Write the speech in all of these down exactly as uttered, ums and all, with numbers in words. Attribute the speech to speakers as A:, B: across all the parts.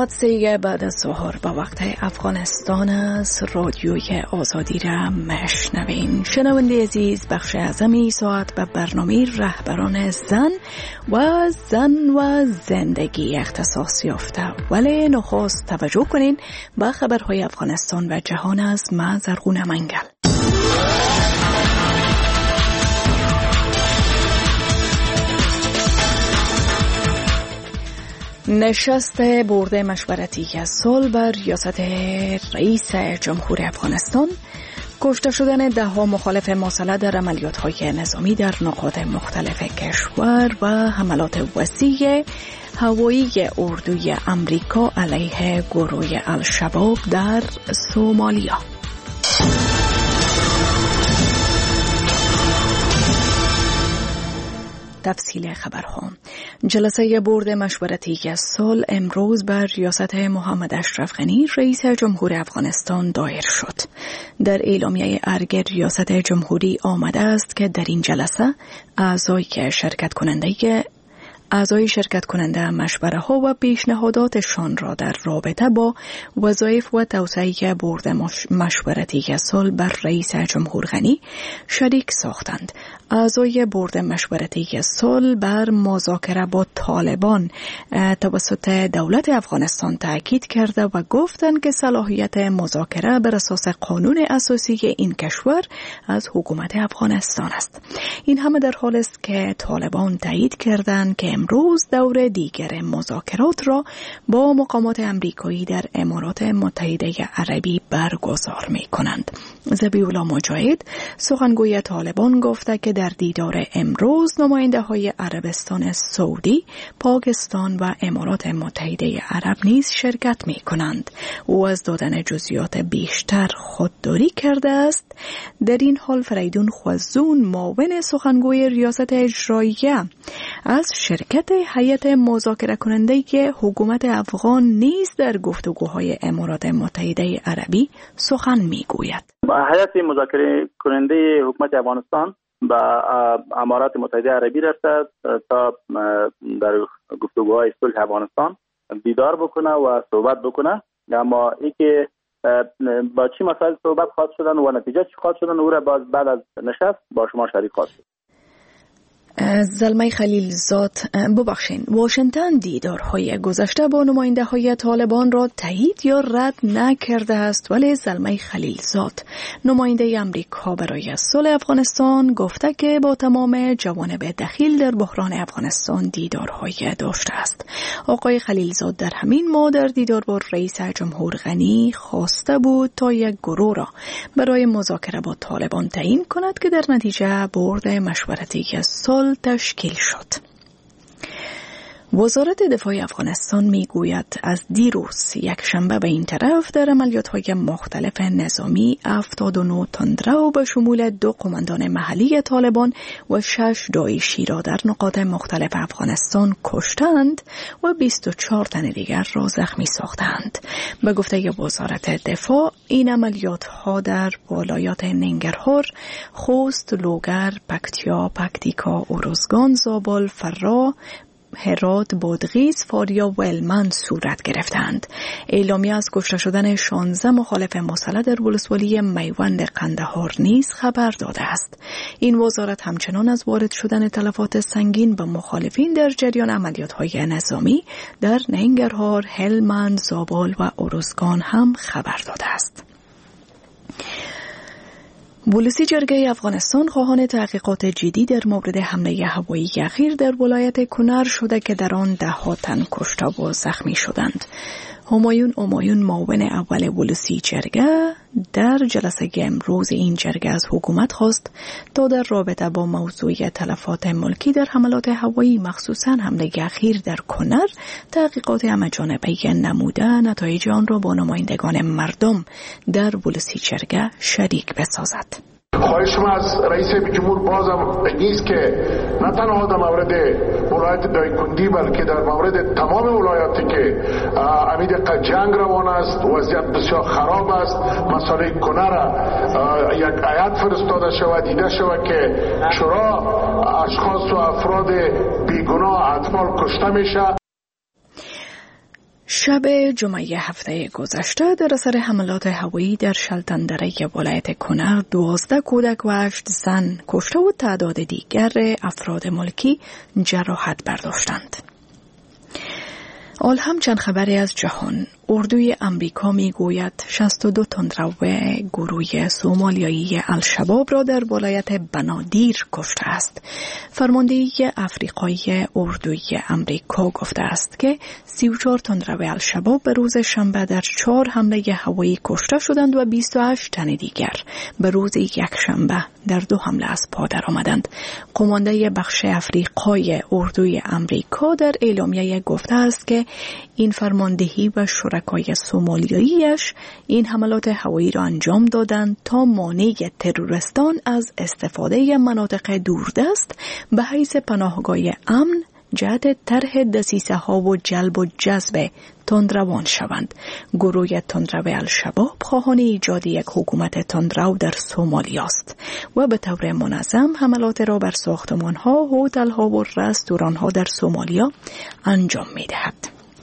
A: سه بعد از ظهر با وقت افغانستان است. رادیوی آزادی را مشنوین. شنونده عزیز، بخش اعظمی ساعت به برنامه رهبران زن و زن و زندگی اختصاص یافته. ولی نخست توجه کنین به خبرهای افغانستان و جهان از من زرغون منگل. نشست بورد مشورتی صلح بر ریاست رئیس جمهور افغانستان، کشته شدن ده ها مخالف مسلح در عملیات‌های نظامی در نقاط مختلف کشور و حملات وسیع هوایی اردوی امریکا علیه گروه الشباب در سومالیا. تفصیل خبرها. جلسه بورد مشورتی صلح امروز بر ریاست محمد اشرف غنی رئیس جمهور افغانستان دایر شد. در اعلامیه ارگ ریاست جمهوری آمده است که در این جلسه اعضای که شرکت کننده اعضای شرکت کننده مشوره ها و پیشنهاداتشان را در رابطه با وظایف و توسعه بورد مشورتی صلح بر رئیس جمهور غنی شریک ساختند. اعضای بورد مشورتی صلح بر مذاکره با طالبان توسط دولت افغانستان تاکید کرده و گفتند که صلاحیت مذاکره بر اساس قانون اساسی این کشور از حکومت افغانستان است. این همه در حالی است که طالبان تایید کردند که امروز دور دیگر مذاکرات را با مقامات امریکایی در امارات متحده عربی برگزار می کنند. ذبیح‌الله مجاهد سخنگوی طالبان گفته که در دیدار امروز نماینده های عربستان سعودی، پاکستان و امارات متحده عرب نیز شرکت می کنند. او از دادن جزئیات بیشتر خودداری کرده است. در این حال فریدون خوزون معاون سخنگوی ریاست اجراییه از شرکت هیئت مذاکره کننده که حکومت افغان نیز در گفتگوهای امارات متحده عربی سخن میگوید.
B: هیئت مذاکره کننده حکومت افغانستان به امارات متحده عربی رفته تا در گفتگوهای صلح افغانستان دیدار بکنه و صحبت بکنه، اما ای که با چی مسائل صحبت خواهد شدن و نتیجه چی خواهد شدن او را باز بعد از نشست با شما شریک خواهد شد.
A: زلمه خلیلزاد ببخشین واشنگتن دیدارهای گذشته با نماینده های طالبان را تایید یا رد نکرده است، ولی زلمه خلیلزاد نماینده امریکا برای صلح افغانستان گفته که با تمام جوانب دخیل در بحران افغانستان دیدارهای داشته است. آقای خلیلزاد در همین ماه در دیدار با رئیس جمهور غنی خواسته بود تا یک گروه را برای مذاکره با طالبان تعیین کند که در نتیجه بورد مشورتی صلح تشکیل شد. وزارت دفاع افغانستان میگوید از دیروز یک شنبه به این طرف در عملیات‌های مختلف نظامی هفتاد و نه تندرو به شمول دو قماندان محلی طالبان و شش داعشی را در نقاط مختلف افغانستان کشتند و بیست و چهار تن دیگر را زخمی ساختند. به گفته وزارت دفاع این عملیات‌ها در ولایات ننگرهار، خوست، لوگر، پکتیا، پکتیکا، ارزگان، زابل، فرا، هرات، بادغیس، فاریا و هلمند صورت گرفتند. اعلامیه از کشته شدن شانزده مخالف مسلح در ولسوالی میوند قندهار نیز خبر داده است. این وزارت همچنان از وارد شدن تلفات سنگین به مخالفین در جریان عملیات‌های نظامی در ننگرهار، هلمند، زابل و ارزگان هم خبر داده است. ولسی جرگه افغانستان خواهان تحقیقات جدی در مورد حمله هوایی اخیر در ولایت کنر شده که در آن ده ها تن کشته و زخمی شدند. همایون امایون معاون اول ولسی جرگه در جلسه امروز این جرگه از حکومت خواست تا در رابطه با موضوع تلفات ملکی در حملات هوایی مخصوصاً حمله اخیر در کنر تحقیقات همه‌جانبه نموده نتایج آن را با نمایندگان مردم در ولسی جرگه شریک بسازد.
C: خواهشم از رئیس جمهور بازم نیست که نه تنها در مورد ولایت دایکنډي بلکه در مورد تمام ولایاتی که امید جنگ روان است، وضعیت بسیار خراب است، مسئله کنر یک هیئت فرستاده شود، دیده شود که چرا اشخاص و افراد بیگناه اطفال کشته میشه.
A: شب جمعه هفته گذشته در اثر حملات هوایی در شلتندره ولایت کنر دوازده کودک و هشت زن کشته و تعداد دیگر افراد ملکی جراحت برداشتند. آل هم چند خبری از جهان. اردوی امریکا می گوید شصت و دو تندرو گروه سومالیایی الشباب را در ولایت بنادیر کشته است. فرماندهی افریقایی اردوی امریکا گفته است که سی و چهار تندرو الشباب به روز شنبه در چهار حمله هوایی کشته شدند و بیست و هشت تن دیگر به روز یک شنبه در دو حمله از پا درآمدند. قمانده بخش افریقای اردوی امریکا در اعلامیه گفته است که این فرماندهی و شرکای سومالیاییش این حملات هوایی را انجام دادند تا مانع تروریستان از استفاده مناطق دوردست به حیث پناهگاه امن جهت طرح دسیسه ها و جلب و جذب تندروان شوند. گروه تندرو الشباب خواهان ایجاد یک حکومت تندرو در سومالیا است و به طور منظم حملات را بر ساختمان ها، هتل ها و رستوران ها در سومالیا انجام می دهد.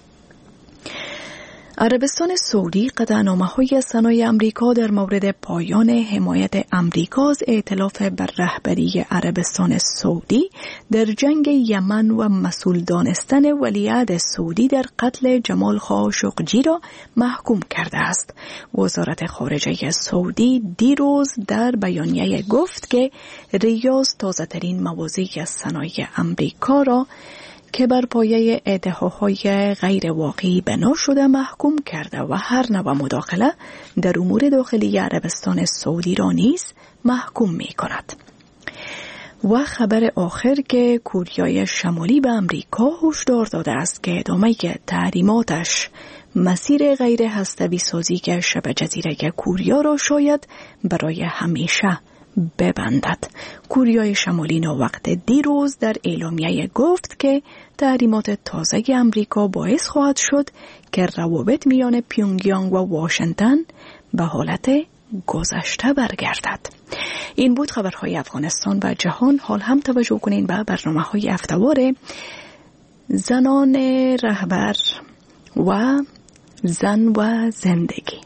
A: عربستان سعودی قطعنامه‌های ثنای امریکا در مورد پایان حمایت امریکا از ائتلاف بر رهبری عربستان سعودی در جنگ یمن و مسئول دانستن ولیعهد سعودی در قتل جمال خاشقجی را محکوم کرده است. وزارت خارجه سعودی دیروز در بیانیه گفت که ریاض تازه‌ترین مواضع ثنای امریکا را که بر پایه ادعاهای غیر واقعی بنا شده محکوم کرده و هر نوع مداخله در امور داخلی عربستان سعودی را نیز محکوم می کند. و خبر آخر که کوریای شمالی به امریکا هشدار داده است که ادامه تحریماتش مسیر غیر هسته‌ای سازی که شبه جزیره کوریا را شاید برای همیشه ببندد. کوریای شمالی وقت دیروز در اعلامیه گفت که تحریمات تازه امریکا باعث خواهد شد که روابط میان پیونگیانگ و واشنگتن به حالت گذشته برگردد. این بود خبرهای افغانستان و جهان. حال هم توجه کنین به برنامه‌های هفته‌وار زنان رهبر و زن و زندگی.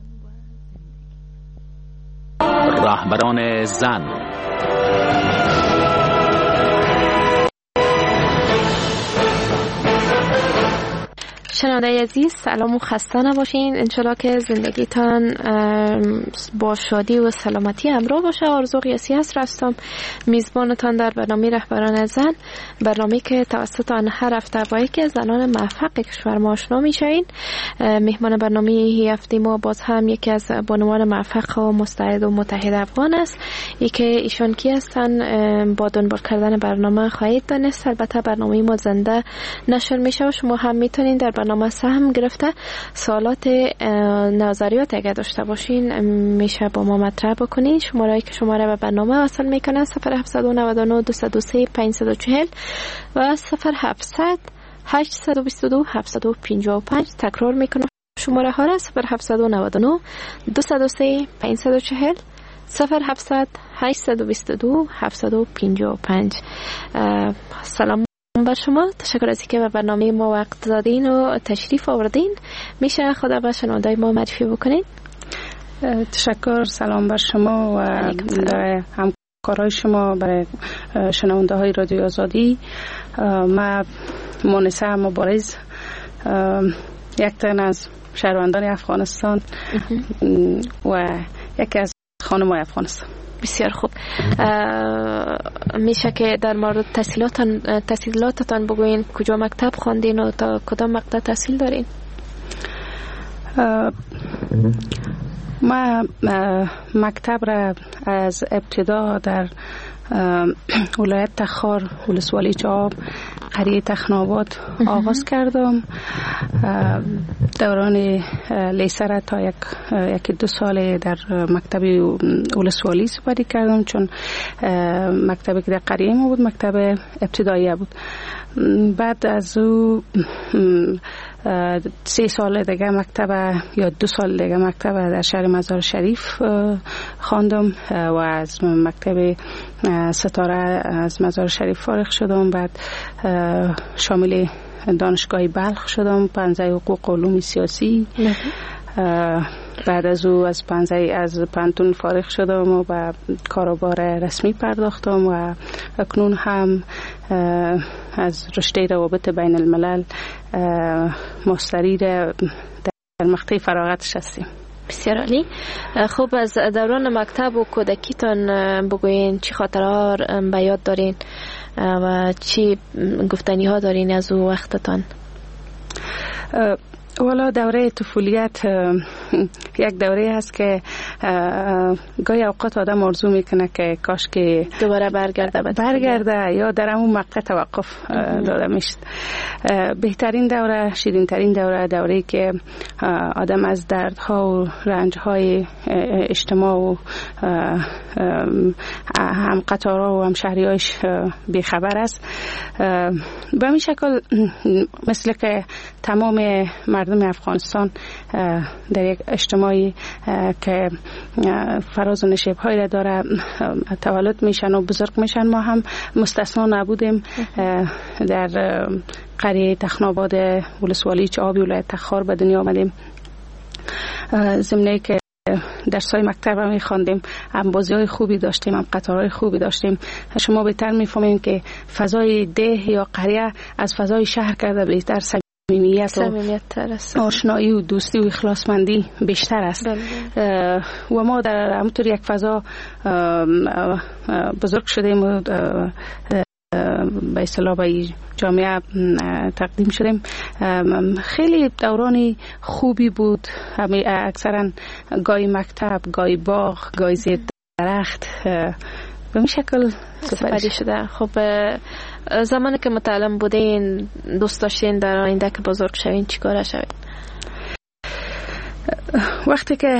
D: رهبران زن.
E: شنونده عزیز سلام و خسته نباشین. انشالله که زندگیتان با شادی و سلامتی همراه باشه. آرزو قیاسی هستم، میزبانتان در برنامه رهبران زن، برنامه که توسط آن هر هفته با یکی از زنان موفق کشور ما آشنا میشین. مهمان برنامه این هفته ما باز هم یکی از بانوان موفق و مستعد و متحد افغان است. یکی ایشان کی هستن با دنبال کردن برنامه خواهید دانست. البته برنامه ما زنده نشر میشه و شما هم میتونین در برنامه سهم گرفته سوالات نظریات اگر داشته باشین میشه با ما مطرح بکنین. شماره که شماره به برنامه وصل میکنه صفر هفت نه نه دو صفر سه پنج چهار صفر و صفر هفت هشت دو دو هفت پنج پنج. تکرار میکنم شماره ها را صفر هفت نه نه دو صفر سه پنج چهار صفر صفر هفت هشت دو دو هفت پنج پنج. سلام بر شما، تشکر از اینکه به برنامه ما وقت دادین و تشریف آوردین. میشه خدا به شنوندای ما معرفی بکنین؟
F: تشکر. سلام بر شما و همکارای شما، برای شنونده های رادیو آزادی. من مونسه مبارز، یک تن از شهروندان افغانستان و یکی از خانم‌های افغانستان.
E: بسیار خوب. میشه که در مورد تحصیلاتتان تحصیلاتتان بگوین؟ کجا مکتب خواندین و تا کدام مقطع تحصیل دارین؟
F: ما مکتب را از ابتدا در ولایت تخار، ولسوالی جواب، قریه تخن‌آباد آغاز کردم. دوران لیسه را تا یک یک دو سال در مکتب ولسوالی سپری کردم، چون مکتبی که در قریه ما بود مکتب ابتدایی بود. بعد از او سه سال دیگه مکتب یا دو سال دیگه مکتب در شهر مزار شریف خواندم و از مکتب ستاره از مزار شریف فارغ شدم. بعد شامل دانشگاه بلخ شدم، پانزه حقوق و علوم سیاسی. بعد از او از پانزه از پانتون فارغ شدم و به کاروبار رسمی پرداختم و اکنون هم از رشته روابط بین الملل مستری در مقطع فراغتش هستیم.
E: بسیار عالی. خوب، از دوران مکتب و کودکیتان بگوین چی خاطرها به یاد دارین و چی گفتنی ها دارین از او وقتتان؟
F: والا دوره طفولیت یک دوره هست که گاهی اوقات آدم آرزو میکنه که کاش که
E: دوباره برگرده
F: برگرده یا در همون مقطع توقف داده میشد. بهترین دوره، شیرین ترین دوره، دوره که آدم از دردها و رنجهای اجتماع و هم قطارها و هم شهریایش بیخبر است. به این شکل مثل که تمام مردم افغانستان در یک اجتماعی که فراز و نشیب‌هایی را داره تولد میشن و بزرگ میشن، ما هم مستثنا نبودیم. در قریه تخناباد ولسوالی چابی ولایت تخار به دنیا آمدیم. ضمن که درسای مکتب هم می‌خواندیم، هم بازی‌های خوبی داشتیم، هم قطارهای خوبی داشتیم. شما بهتر می‌فهمین که فضای ده یا قریه از فضای شهر کرده بهتر صمیمیت و آشنایی و دوستی و اخلاصمندی بیشتر است. و ما در همونطور یک فضا بزرگ شدیم و به اصطلاح به جامعه تقدیم شدیم. خیلی دورانی خوبی بود. اکثرا گاهی مکتب، گاهی باغ، گاهی زیر درخت به این شکل
E: سپری شده. خب زمانی که متعلم بودین دوست داشتین در آینده که بزرگ شوین چی کاره شوین؟
F: وقتی که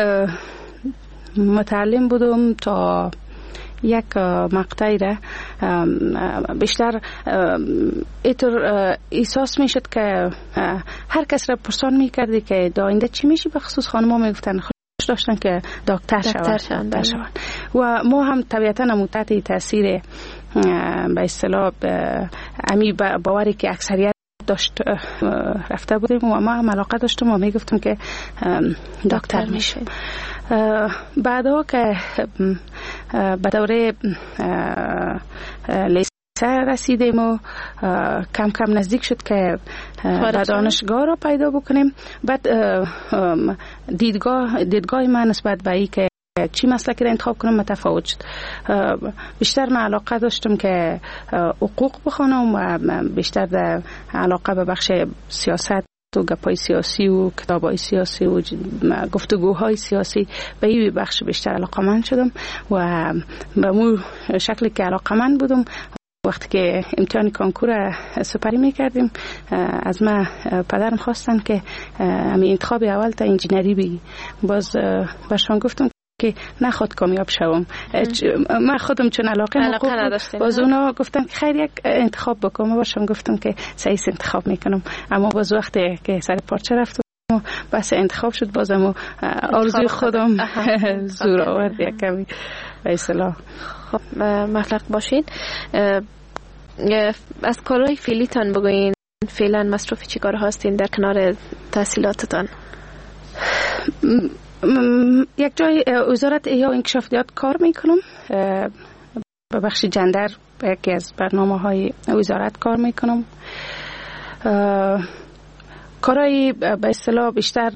F: متعلم بودم تا یک مقطعی را بیشتر اینطور احساس می شد که هر کس را پرسان می کردی که در آینده چی میشی، به خصوص خانم‌ها می گفتن خوش داشتن که دکتر شوند. و ما هم طبیعتا هم تحت تاثیر به اصطلاح امی باوری که اکثریت داشت رفته بودیم و ما هم علاقه داشتم و می گفتم که دکتر میشم. بعدا که به دوره لیسه رسیدیم و کم کم نزدیک شد که به دانشگاه را پیدا بکنیم، بعد دیدگاه دیدگاه من نسبت به این که چی مسلکی را انتخاب کنم متفاوت شد. بیشتر من علاقه داشتم که حقوق بخوانم و بیشتر در علاقه به بخش سیاست و گپای سیاسی و کتابای سیاسی و گفتگوهای سیاسی به این بخش بیشتر علاقه‌مند شدم و به مو شکلی که علاقه‌مند بودم. وقتی که امتحان کنکور سپری میکردیم از من پدرم خواستن که همین انتخاب اول تا انجینری بگی. باز برشان گفتم که نخواد کامیاب شوم. من خودم چون علاقه نداشتم، باز اونا گفتن که خیر یک انتخاب بکنم. باشم گفتم که صحیح انتخاب میکنم. اما باز وقتی که سر پارچه رفتم بس انتخاب شد، بازم آرزوی خودم زور آورد یک کمی به اصطلاح.
E: خب مطلق باشین. از کارهای فعلیتان بگوین، فعلا مصروف چی کار هستین در کنار تحصیلاتتان؟
F: یک جای وزارت احیا و انکشافیات کار میکنم، به بخش جندر یکی از برنامه های وزارت کار میکنم. کارهای به اصطلاح بیشتر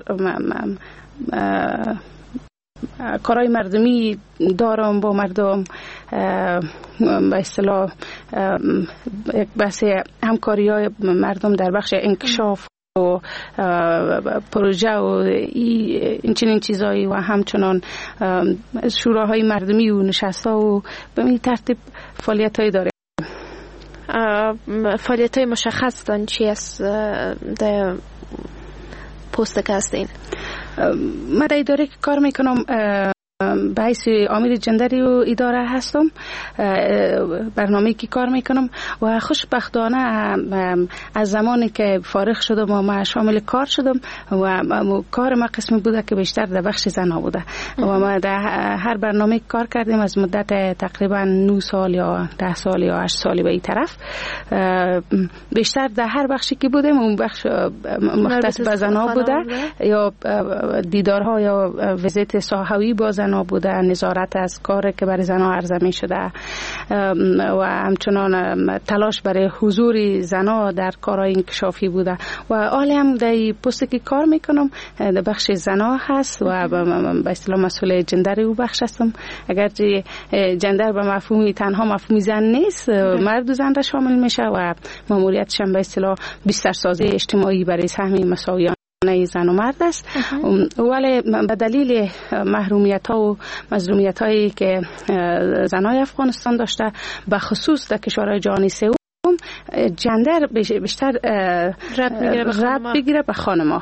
F: کارهای مردمی دارم، با مردم به اصطلاح یک بحث همکاری های مردم در بخش انکشاف و پروژه و این چنین چیزایی و همچنان شوراهای مردمی و نشست‌ها و به این ترتیب فعالیت‌های داره.
E: فعالیت‌های مشخص دان چی است در پست که هستین؟
F: من در اداره که کار میکنم به حیث عامل جندری و اداره هستم، برنامه‌ای که کار میکنم و خوشبختانه از زمانی که فارغ شدم و ما شامل کار شدم و کار ما قسمی بوده که بیشتر در بخش زنها بوده و ما در هر برنامه کار کردیم از مدت تقریبا نه سال یا ده سال یا هشت سالی به این طرف. بیشتر در هر بخشی که بودیم اون بخش مختص به زنها بوده یا دیدارها یا ویزیت ساحوی با زنها بوده، نظارت از کار که برای زنها عرضه می شده و همچنان تلاش برای حضور زنها در کارهای انکشافی بوده و حالی هم در پستی که کار میکنم در بخش زنها هست و به اصطلاح مسئول جندر او بخش هستم. اگرچه جندر به مفهومی تنها مفهومی زن نیست، مرد و زن را شامل میشه و ماموریتش هم به اصطلاح بسترسازی اجتماعی برای سهم مساویانه زن و مرد است. ولی به دلیل محرومیت ها و مظلومیت هایی که زنای افغانستان داشته به خصوص در کشورهای جهانی سوم، جندر بیشتر ربط بگیره به خانم‌ها.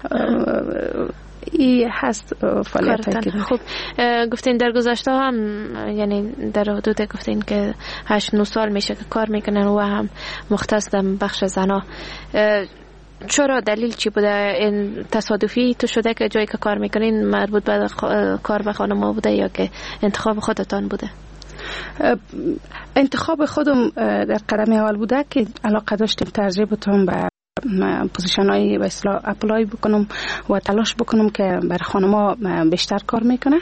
F: این هست فعالیت که
E: خب گفتین در گذشته هم، یعنی در حدود گفتین که هشت نه سال میشه که کار میکنن و هم مختص در بخش زنا. چرا دلیل چی بوده؟ این تصادفی تو شده که جایی که کار میکنین مربوط به کار به خانم‌ها بوده یا که انتخاب خودتان بوده؟
F: انتخاب خودم در قدم اول بوده که علاقه داشتم ترجیح بدم به پوزیشن های به اصطلاح اپلای بکنم و تلاش بکنم که برای خانم‌ها بیشتر کار میکنه.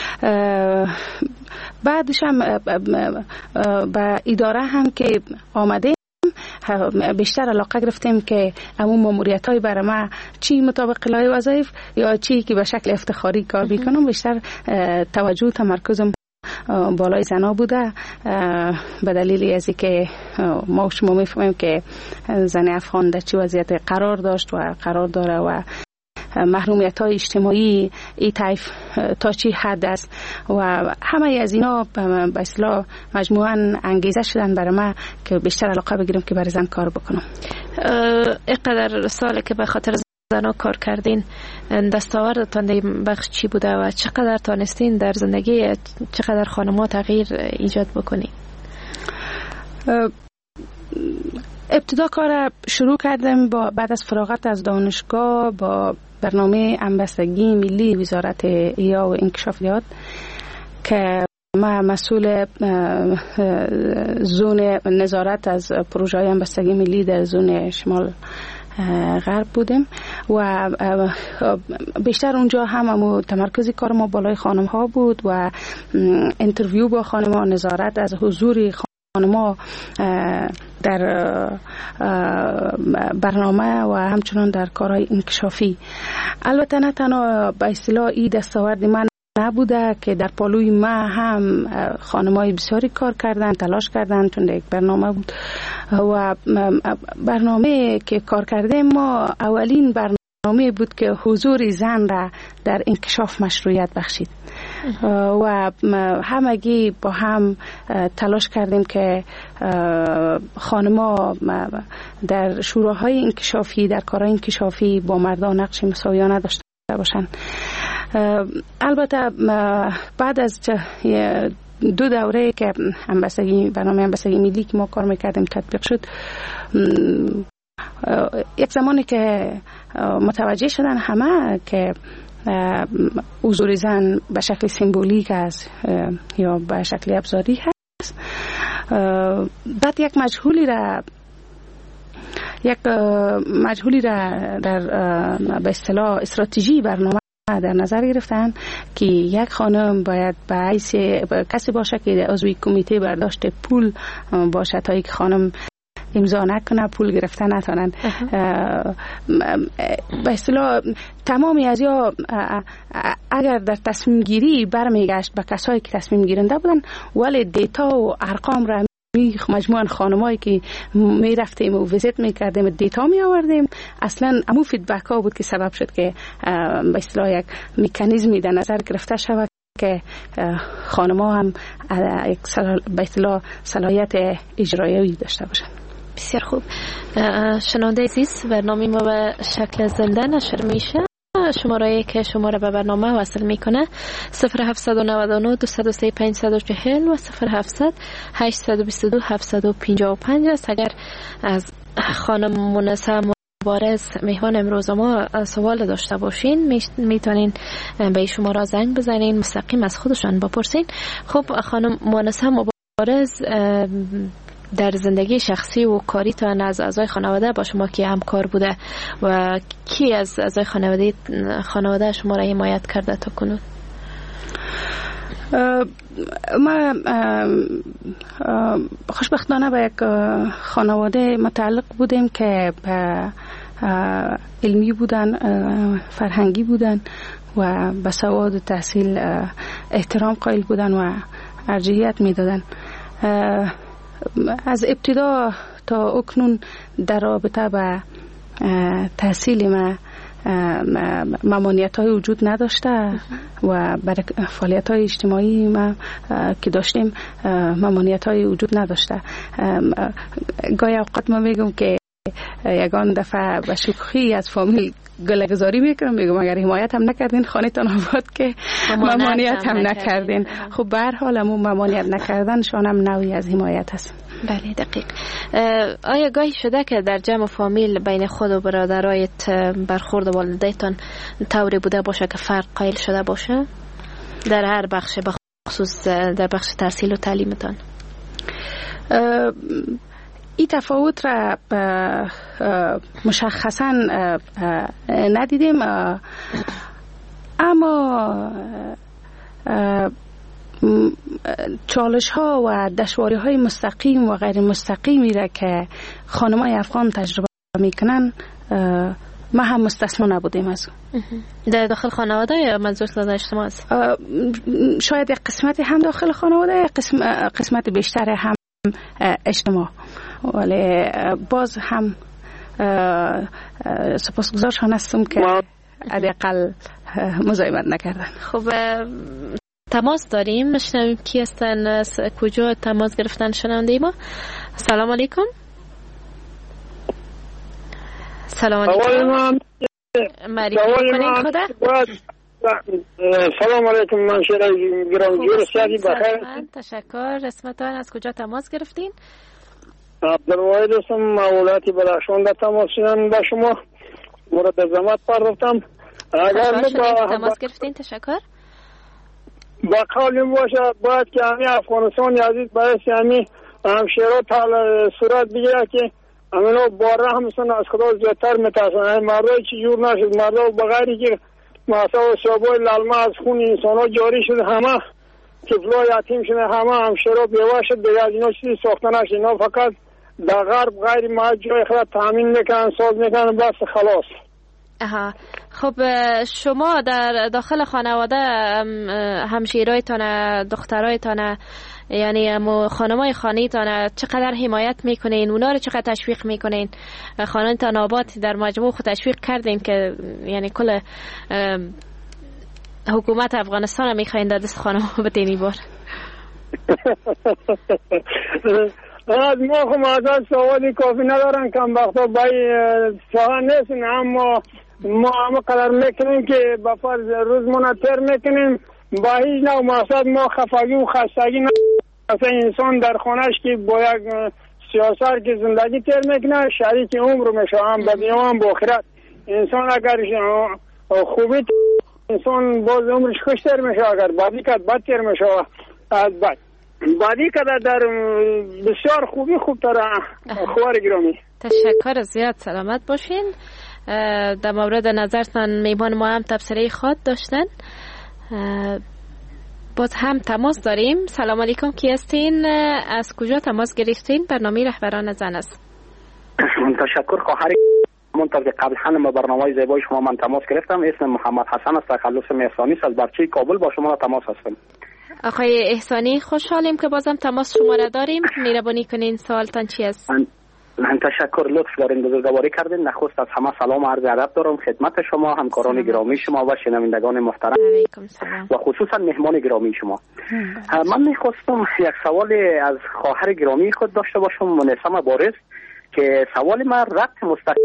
F: بعدش هم به اداره هم که آمده بیشتر علاقه گرفتیم که همون ماموریت های برای ما چی مطابق لایحه وظایف یا چی که به شکل افتخاری کار میکنم، بیشتر توجه تمرکزم بالای زنا بوده به دلیل از اینکه ما شما میفهمیم که زن افغان در چه وضعیت قرار داشت و قرار داره و محرومیت های اجتماعی این طیف تا چی حد است و همه از اینا به اصطلاح مجموعاً انگیزه شدن برای من که بیشتر علاقه بگیرم که برای زن کار بکنم.
E: اینقدر سالی که به خاطر زنها کار کردین، دستاوردتان در بخش چی بوده و چقدر تانستین در زندگی چقدر خانم‌ها تغییر ایجاد بکنین؟
F: ابتدا کار شروع کردم با بعد از فراغت از دانشگاه با برنامه همبستگی ملی وزارت احیا و انکشافیات که ما مسئول زون نظارت از پروژه همبستگی ملی در زون شمال غرب بودیم و بیشتر اونجا هم تمرکزی کار ما بالای خانم ها بود و انترویو با خانم ها، نظارت از حضور خانم‌ها در برنامه و همچنان در کارهای انکشافی. البته نه تنها به اصطلاح این دستاورد من نبوده که در پالوی ما هم خانم‌های بسیاری کار کردن، تلاش کردن، چون یک برنامه بود و برنامه که کار کردیم ما اولین برنامه بود که حضور زن را در انکشاف مشروعیت بخشید و همگی با هم تلاش کردیم که خانم‌ها در شوراهای انکشافی، در کارهای انکشافی با مردان نقش مساویانه داشته باشند. البته بعد از دو دوره که همبستگی برنامه همبستگی ملی که ما کار میکردیم تطبیق شد، یک زمانی که متوجه شدن همه که حضور زن به شکل سمبولیک است یا به شکل ابزاری هست، بعد یک مجهولی را یک مجهولی را در به اصطلاح استراتژی برنامه در نظر گرفتن که یک خانم باید به حیث کسی باشه که عضو کمیته برداشت پول باشه تا یک خانم امضا نکنه، پول گرفته نتونن. به اصطلاح تمامی از یا اگر در تصمیم گیری برمیگشت به کسایی که تصمیم گیرنده بودن، ولی دیتا و ارقام را مجموعاً خانمایی که می رفتیم و ویزیت می کردیم دیتا می آوردیم، اصلا امو فیدبک ها بود که سبب شد که به اصطلاح یک مکانیزمی در نظر گرفته شود که خانم‌ها هم یک به اصطلاح صلاحیت اجرایی داشته باشند.
E: بسیار خوب. شنونده عزیز، برنامه ما به شکل زنده نشر میشه. ما شماره که شما را به برنامه وصل میکنه صفر هفت نه نه دو صفر سه پنج صفر چهل و صفر هفت هشت دو دو هفت پنج پنج است. اگر از خانم مونسه مبارز مهمان امروز ما سوال داشته باشین میتونین به شما را زنگ بزنین، مستقیم از خودشان بپرسین. خب خانم مونسه مبارز، در زندگی شخصی و کاریتان از اعضای خانواده با شما کی همکار بوده و کی از اعضای خانواده خانواده شما را حمایت کرده تا کنون؟
F: ما خوشبختانه به یک خانواده متعلق بودیم که به علمی بودن، فرهنگی بودن و به سواد و تحصیل احترام قائل بودن و ارجحیت میدادن. از ابتدا تا اکنون در رابطه به تحصیل ما ممانعت های وجود نداشته و برای فعالیت های اجتماعی ما که داشتیم ممانعت های وجود نداشته. گاهی اوقات ما میگم که یگان دفعه به شوخی از فامیل گله‌گذاری میکنم، میگم اگر حمایت هم نکردین خانه تان آباد که ممانعت هم نکردین. خب به هر حال همون ممانعت نکردن شان هم نوعی از حمایت هست.
E: بله دقیق. آیا گاهی شده که در جمع فامیل بین خود و برادرایت برخورد والدیتان طوری بوده باشه که فرق قائل شده باشه در هر بخش، به خصوص در بخش تحصیل و تعلیمتان؟
F: این تفاوت را مشخصا ندیدیم، اما چالش ها و دشواری های مستقیم و غیر مستقیمی را که خانمای افغان تجربه میکنن ما هم مستثنا نبودیم از
E: در داخل خانواده یا منظور لحاظ اجتماعی است؟
F: شاید یک قسمتی هم داخل خانواده، قسم قسمت بیشتر هم اجتماع، ولی باز هم سپاسگزارشان هستم که حداقل مزاحمت نکردن.
E: خب تماس داریم، نشنویم کی هستن، از کجا تماس گرفتن شنونده ما. سلام علیکم. سلام علیکم. معرفی کنین خدا.
D: سلام علیکم منشره گرامی جور سیادی بخیر.
E: تشکر. اسمتان از کجا تماس گرفتین؟
D: عبدالواحد هستم، ولایت بدخشان در تماس شدن با شما. مورد عظمت پرداختم.
E: اگر با تماس گرفتین تشکر.
D: با قول باشه باید که همین افغانستان عزیز باید همین همشیرات حال صورت بگیره که همینو با رحمتون از خدا زیادتر میترسن. مردای چی جور نشد، مردای بغیری که مثلا شبای لالما از خون انسان ها جاری شده، همه طفلا یتیم شده، همه همشیرات بیوه شد، دیگه از اینا چیزی ساخته نشد. اینا فقط در غرب غیر ما جای خود تامین میکنن، ساز میکنن، بس خلاص.
E: آها. خب شما در داخل خانواده همشیرایتان، دخترایتان، یعنی خانمای خانیتان چقدر حمایت میکنین؟ اونا رو چقدر تشویق میکنین؟ خانه‌تان آباد در مجموع خود تشویق کردین که یعنی کل حکومت افغانستان رو میخواین در دست خانم بتینی بار؟
D: از ما خب معذر سوالی کافی ندارن، کم وقتا بایی سوال نیستن، اما ما همه قدر میکنیم که با فرض روز منطر میکنیم با هیچ نوع مقصد ما خفگی و خستگی نه. اصلا انسان در خانهش که با یک سیاست که زندگی تر میکنه شریک عمر میشه، هم به دنیا هم با آخرت. انسان اگر خوبی انسان باز عمرش خوشتر میشه، اگر بدی کد بدتر میشه از بد. بعدی که در بسیار خوبی خوب تر خوار گرامی.
E: تشکر زیاد، سلامت باشین. در مورد نظرتان میبان ما هم تبصره خود داشتن. باز هم تماس داریم. سلام علیکم، کی هستین؟ از کجا تماس گرفتین؟ برنامه رهبران زن است.
G: تشکر خواهری. منطقه قبل هم برنامه زیبای شما من تماس گرفتم. اسم محمد حسن است، تخلص احسانی است، از برچه کابل با شما تماس هستم.
E: آقای احسانی خوشحالیم که بازم تماس شما را داریم. مهربانی کنین سوالتان چی است؟
G: من تشکر، لطف دارین، بزرگواری کردین. نخست از همه سلام و عرض ادب دارم خدمت شما، همکاران گرامی شما و شنوندگان محترم و خصوصا مهمان گرامی شما. من میخواستم یک سوال از خواهر گرامی خود داشته باشم، مونسه مبارز، که سوال من ربط مستقیم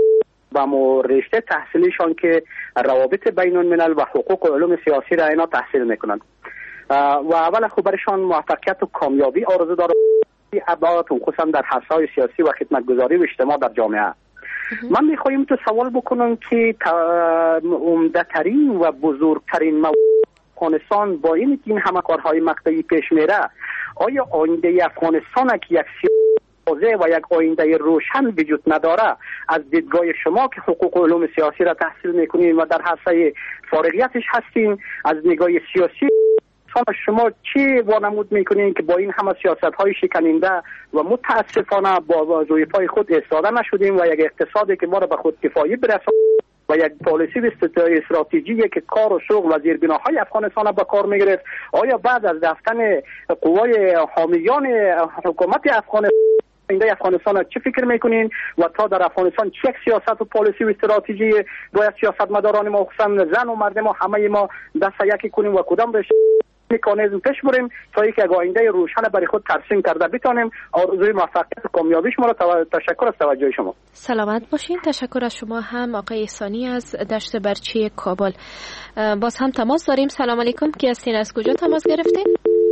G: با مو رشته تحصیلیشان که روابط بین الملل و حقوق و علوم سیاسی را اینا تحصیل میکنند و اول خب برشان موفقیت و کامیابی آرزو دارم ابعادتون خصوصا در حوزه‌های سیاسی و خدمتگزاری و اجتماع در جامعه. من میخوایم تو سوال بکنم که عمده‌ترین و بزرگترین افغانستان با این که این همه کارهای مقطعی پیش میره، آیا آینده افغانستان که یک سیاسی و یک آینده روشن وجود نداره؟ از دیدگاه شما که حقوق و علوم سیاسی را تحصیل میکنین و در حوزه فارغیتش هستین، از نگاه سیاسی شما چی وانمود میکنین که با این همه سیاست های شکننده و متاسفانه با وظایف های خود ایستاده نشدیم و یک اقتصادی که ما را به خود کفایی برساند و یک پالیسی استراتژی که کار و شغل و زیربناهای افغانستان را به کار میگرفت، آیا بعد از رفتن قوای حامیان حکومت افغانستان آینده افغانستان چه فکر میکنین و تا در افغانستان چه سیاست و پالیسی و استراتژی باید سیاستمداران ما خصوصا زن و مرد ما همه ما دست یکی کنیم و کدام روش مکانیزم پیش بریم تا یک آینده روشن برای خود ترسیم کرده بتانیم؟ آرزوی موفقیت و کامیابی شما را تشکر از توجه شما.
E: سلامت باشین. تشکر از شما هم آقای احسانی از دشت برچی کابل. باز هم تماس داریم. سلام علیکم. کی هستین؟ از کجا تماس گرفتین؟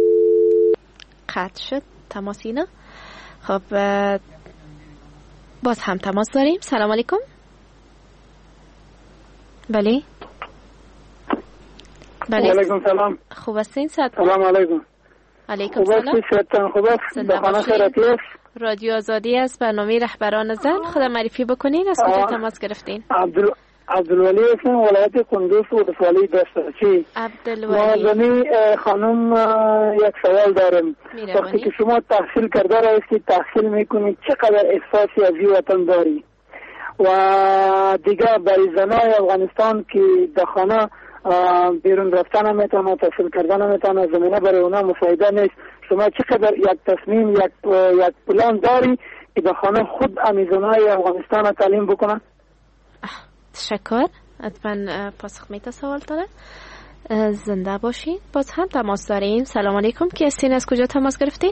E: قطع شد تماسی نه. خب باز هم تماس داریم. سلام علیکم. بله بله.
D: علیکم سلام.
E: خوب هستین؟
D: سلام علیکم.
E: علیکم سلام.
D: خوب هستین؟
E: رادیو آزادی است، برنامه رهبران زن. خودم معرفی بکنین، از کجا تماس گرفتین؟
D: عبدال عبدالولی هستم، ولایت کندوز و ولسوالی دسترچی.
E: عبدالولی.
D: نازنی خانم یک سوال دارم. وقتی که شما تحصیل کرده رایستی تحصیل میکنید چقدر احساسی از این وطن داری؟ و دیگه برای زنای افغانستان که در خانه بیرون رفتن نمیتونه، تحصیل کردن نمیتونه، زمینه برای اونا مساعده نیست، شما چقدر یک تصمیم یک یک پلان داری که در خانه خود امیزنای افغانستان تعلیم بکنن؟
E: تشکر. حتما پاسخ میده سوال داره. زنده باشین. باز هم تماس داریم. سلام علیکم. کی هستین؟ از کجا تماس گرفتین؟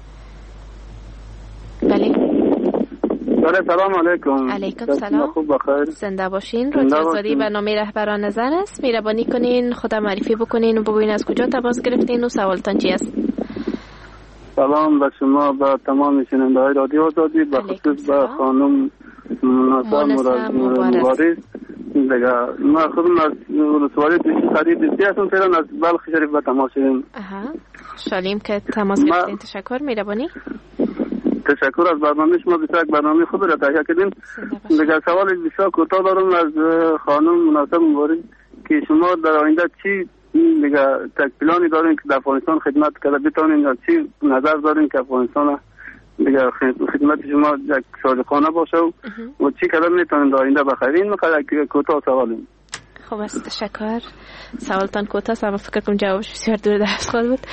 E: بله.
H: بله سلام علیکم.
E: علیکم سلام.
H: خوب بخیر.
E: زنده باشین. رادیو آزادی برنامه رهبران زن است. مهربانی کنین خودم معرفی بکنین و بگوین از کجا تماس گرفتین و سوالتان چی است؟
H: سلام به شما و تمام شنونده های رادیو آزادی، به خصوص به خانم منصر مبارک. دیگه ما خودم از ولسوالی قریب دیگه هستم، فعلا از بلخ شریف به تماس شدیم.
E: اها خوشحالیم که تماس گرفتین. تشکر. مهربانی.
H: تشکر از برنامه شما. بسیار برنامه خوب را تهیه کردین. دیگه سوال بسیار کوتاه دارم از خانم منصر مبارک که شما در آینده چی دیگه تک پلانی دارین که در افغانستان خدمت کرده بتونین، یا چی نظر دارین که افغانستان دیگه خدمت شما یک صادقانه باشه و چی کار میتونین در آینده بخیرین؟ میخواد کوتاه سوالیم.
E: خوب است. تشکر. سوالتان کوتاه است اما فکر کنم جوابش بسیار دور دست خواهد بود.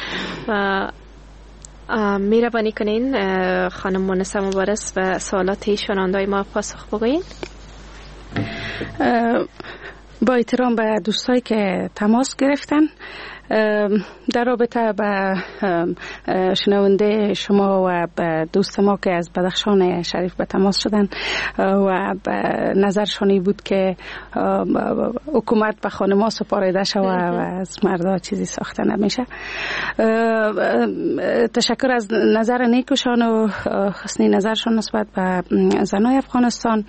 E: مهربانی کنین خانم منصر مبارک و سوالات شنوندای ما پاسخ بگوین.
F: با احترام به دوستایی که تماس گرفتن، در رابطه به شنونده شما و به دوست ما که از بدخشان شریف به تماس شدن و به نظرشانی بود که حکومت به خانم‌ها سپارده شود و از مردا چیزی ساخته نمیشه، تشکر از نظر نیکوشان و حسنی نظرشان نسبت به زنای افغانستان.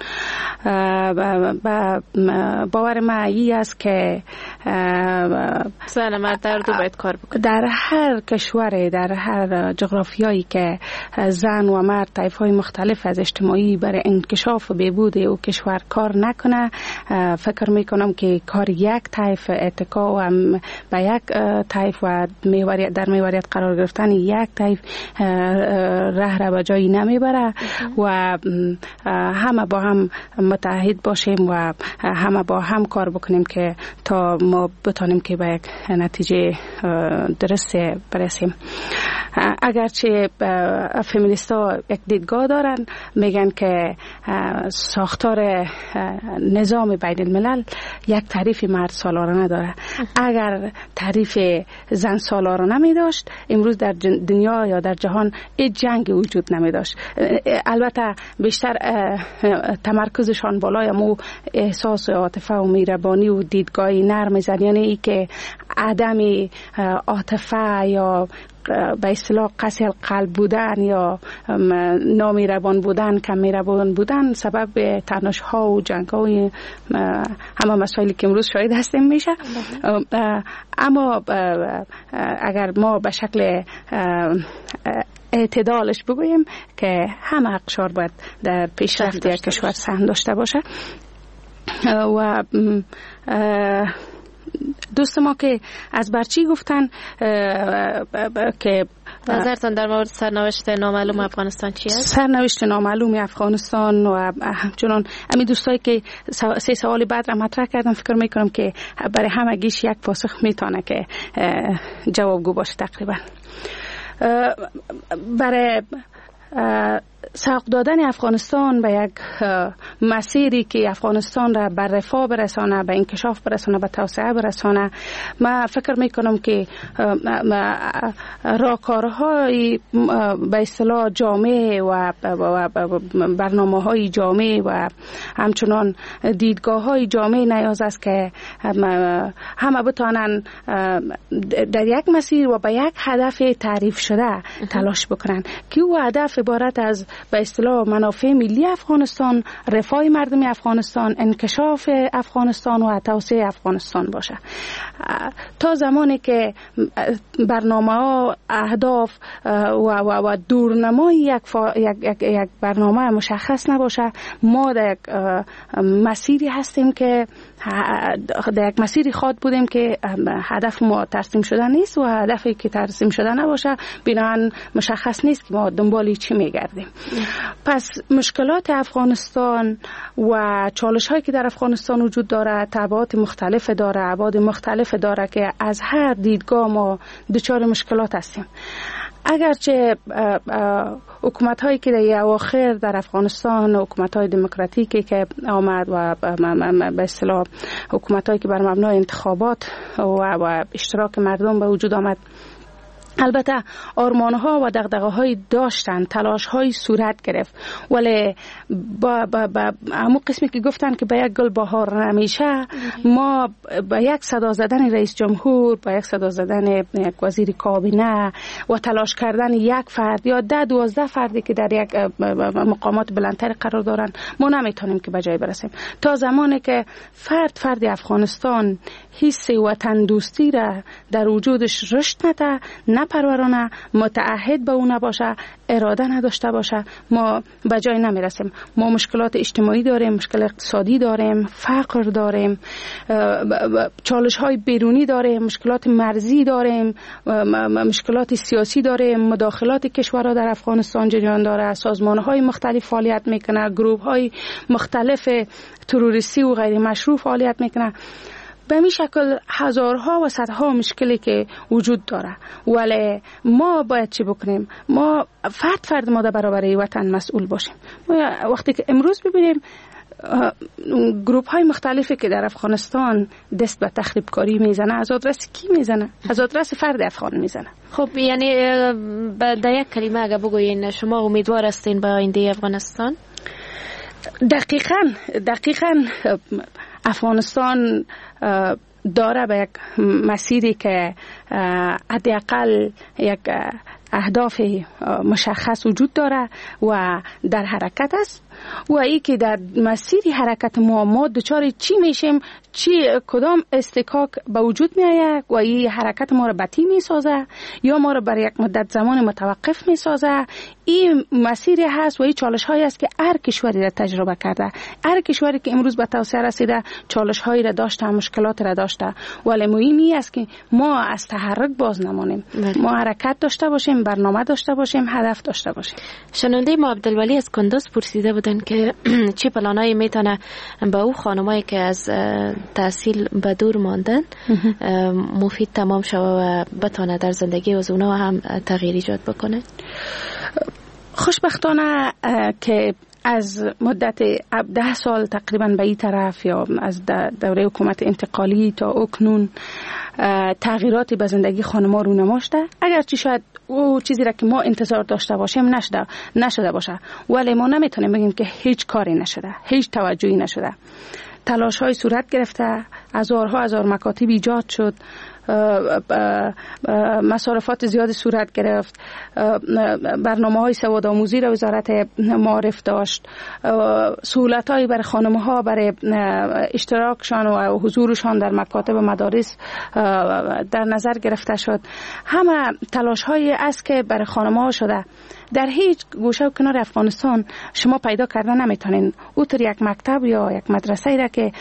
F: به باور من این است که
E: زن مرد در دو باید کار بکنه.
F: در هر کشور، در هر جغرافیایی که زن و مرد طیف‌های مختلف از اجتماعی برای انکشاف و بهبود او کشور کار نکنه، فکر میکنم که کار یک طیف اتکا و به یک طیف و میوریت در میوریت قرار گرفتن یک طیف ره را به جایی نمیبره و همه با هم متحد باشیم و همه با هم کار بکنیم که تا ما بتانیم که به یک نتیجه درست برسیم. اگرچه فمینیست ها یک دیدگاه دارن، میگن که ساختار نظام بین الملل یک تعریف مرد سالارانه داره. اگر تعریف زن سالارانه می داشت، امروز در دنیا یا در جهان این جنگ وجود نمی داشت. البته بیشتر تمرکزشان بالای مو احساس و عاطفه و مهربانی و دیدگاه نرم زن، یعنی ای که عدم عاطفه یا به اصطلاح قسی القلب بودن یا نامهربان بودن، کم مهربان بودن سبب تنش ها و جنگ ها و همه مسائلی که امروز شاهد هستیم میشه. اما اگر ما به شکل اعتدالش بگوییم که همه اقشار باید در پیشرفت یک کشور سهم داشته باشه. و دوست ما که از برچی گفتن که
E: نظرتان در مورد سرنوشت نامعلوم افغانستان چی است؟
F: سرنوشت نامعلوم افغانستان و همچنان امی دوستایی که سه سوال بعد را مطرح کردم، فکر میکنم که برای همگیش یک پاسخ میتونه که جوابگو باشه. تقریبا برای سوق دادن افغانستان به یک مسیری که افغانستان را به رفاه برسانه، به انکشاف برسانه، به توسعه برسانه، من فکر میکنم که راهکارهای به اصطلاح جامع و برنامه‌های جامع و همچنان دیدگاه‌های جامع نیاز است که همه بتوانند در یک مسیر و به یک هدف تعریف شده تلاش بکنن که او هدف عبارت از به اصطلاح منافع ملی افغانستان، رفاه مردم افغانستان، انکشاف افغانستان و توسعه افغانستان باشه. تا زمانی که برنامه ها، اهداف و, و, و دورنمای یک, یک, یک, یک برنامه مشخص نباشه، ما در یک مسیری هستیم که در یک مسیری خواد بودیم که هدف ما ترسیم شده نیست و هدفی که ترسیم شده نباشه بنابراین مشخص نیست که ما دنبالی چی میگردیم. پس مشکلات افغانستان و چالش هایی که در افغانستان وجود داره تبعات مختلف داره، ابعاد مختلف داره که از هر دیدگاه ما دچار مشکلات هستیم. اگرچه حکومت هایی که در اواخر در افغانستان، حکومت های دموکراتیکی که آمد و به اصطلاح حکومت هایی که بر مبنای انتخابات و, و اشتراک مردم به وجود آمد، البته آرمان‌ها و دغدغه‌های داشتن، تلاش‌های صورت گرفت، ولی با با با همون قسمی که گفتن که به یک گل بهار نمیشه، ما با یک صدا زدن رئیس جمهور، با یک صدا زدن یک وزیر کابینه و تلاش کردن یک فرد یا ده دوازده فردی که در یک مقامات بلندتر قرار دارن، ما نمیتونیم که به جای برسیم. تا زمانی که فرد فرد افغانستان حس وطن دوستی را در وجودش رشد نده، نپرورانه، متعهد به اون نباشه، اراده نداشته باشه، ما به جای نمیرسیم. ما مشکلات اجتماعی داریم، مشکل اقتصادی داریم، فقر داریم، چالش های بیرونی داریم، مشکلات مرزی داریم، مشکلات سیاسی داریم، مداخلات کشورها در افغانستان جریان داره، سازمان های مختلف فعالیت میکنه، گروه های مختلف تروریستی و غیر مشروع فعالیت میکنه. به این شکل هزارها و صدها مشکلی که وجود داره، ولی ما باید چی بکنیم؟ ما فرد فرد ما در برابر وطن مسئول باشیم. وقتی که امروز ببینیم گروپ های مختلفی که در افغانستان دست به تخریب کاری میزنه، از آدرس کی میزنه؟ از آدرس فرد افغان میزنه.
E: خب یعنی در یک کلمه اگه بگوین شما امیدوار هستین به آینده افغانستان؟
F: دقیقاً دقیقاً افغانستان داره به یک مسیری که حداقل یک اهداف مشخص وجود داره و در حرکت است و ای که در مسیری حرکت ما ما دچار چی میشیم، چی کدام استکاک به وجود میآید و این حرکت ما را بطی میسازه یا ما را برای یک مدت زمان متوقف میسازه. این مسیری هست و این چالش هایی است که هر کشوری را تجربه کرده. هر کشوری که امروز به توسعه رسیده چالش هایی را داشته، مشکلات را داشته، ولی مهمی است که ما از تحرک باز نمانیم. ما حرکت داشته باشیم، برنامه داشته باشیم، هدف داشته باشیم.
E: شنونده ما عبدالولی از کندوز پرسیده بود بودن که چه پلانایی میتونه به او خانمایی که از تحصیل به دور ماندن مفید تمام شوه و بتونه در زندگی از اونا هم تغییر ایجاد بکنه؟
F: خوشبختانه که از مدت ده سال تقریبا به این طرف یا از دوره حکومت انتقالی تا اکنون تغییراتی به زندگی خانم‌ها رو نماشته، اگرچه شاید او چیزی را که ما انتظار داشته باشیم نشده نشده باشه، ولی ما نمیتونیم بگیم که هیچ کاری نشده، هیچ توجهی نشده. تلاش‌های صورت گرفته، هزارها هزار مکاتب ایجاد شد، مصارفات زیاد صورت گرفت، برنامه‌های سوادآموزی را وزارت معارف داشت، سهولت‌هایی برای خانم‌ها برای اشتراکشان و حضورشان در مکاتب و مدارس در نظر گرفته شد. همه تلاش‌هایی است که برای خانم‌ها شده. در هیچ گوشه و کنار افغانستان شما پیدا کردن نمیتونین اوتر یک مکتب یا یک مدرسه را که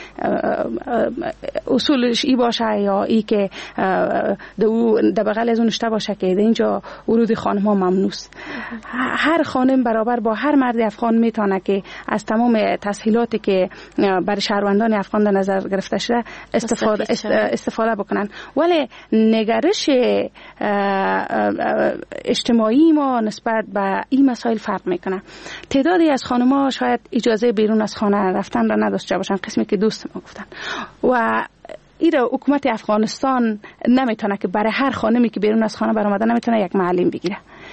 F: اصولش ای باشه یا ای که در بغل از اون نشته باشه که اینجا ورود خانم ها ممنوع است. هر خانم برابر با هر مرد افغان میتونه که از تمام تسهیلاتی که برای شهروندان افغان در نظر گرفته شده استفاده استفاده بکنن. ولی نگرش اجتماعی ما نسبت به این مسائل فرق میکنه. تعدادی از خانم‌ها شاید اجازه بیرون از خانه رفتن را نداشته باشن، قسمی که دوست ما گفتن، و ایرا حکومت افغانستان نمیتونه که برای هر خانمی که بیرون از خانه برآمده نمیتونه یک معلم بگیره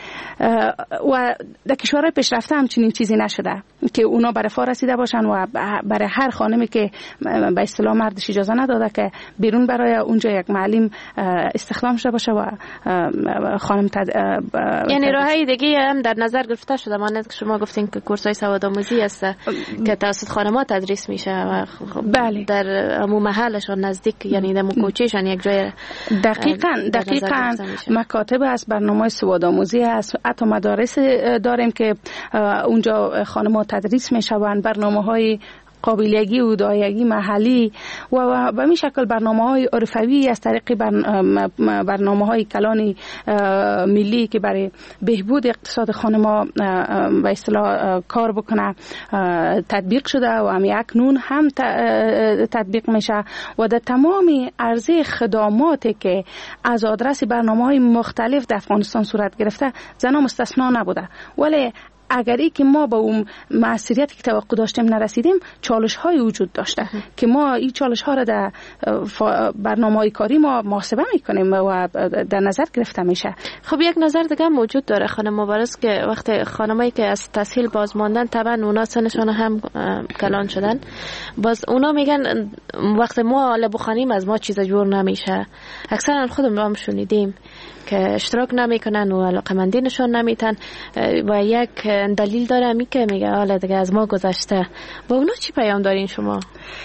F: و در کشورهای پیشرفته همچنین چیزی نشده که اونا برای فا رسیده باشن و برای هر خانمی که به اصطلاح مردش اجازه نداده که بیرون برای اونجا یک معلم استخدام شده باشه و خانم تد...
E: یعنی راههای دیگه هم در نظر گرفته شده. مانند که شما گفتین که کورس‌های سوادآموزی است که توسط خانم‌ها تدریس میشه و
F: بله.
E: در همون محلشون نزدیک، یعنی در کوچه‌شان یک جای
F: دقیقاً دقیقاً مکاتب از برنامه‌های سوادآموزی است. حتی مدارس داریم که اونجا خانم‌ها تدریس میشوند، برنامه‌های قابلیگی و دایگی محلی و به می شکل برنامه‌های عرفوی از طریق برنامه‌های کلان ملی که برای بهبود اقتصاد خانم‌ها به اصطلاح کار بکنه تطبیق شده و هم اکنون هم تطبیق میشه و در تمام عرضه خدماتی که از آدرس برنامه‌های مختلف در افغانستان صورت گرفته زنان مستثنا نبوده. ولی اگر ای که ما با اون مسئولیتی که توقع داشتیم نرسیدیم، چالش های وجود داشته که ما این چالش ها را در برنامه‌های کاری ما محاسبه میکنیم و در نظر گرفته میشه.
E: خب یک نظر دیگه موجود داره خانم مبارز که وقتی خانمایی که از تحصیل باز ماندن طبعا اونا سنشون هم کلان شدن، باز اونا میگن وقتی ما حالا بخوانیم از ما چیز جور نمیشه. اکثرا خودم هم شنیدیم که اشتراک نمیکنن و علاقمندی نشون نمیتن و یک دلیل داره می که میگه حالا دیگه از ما گذشته. با اونا چی پیام دارین شما؟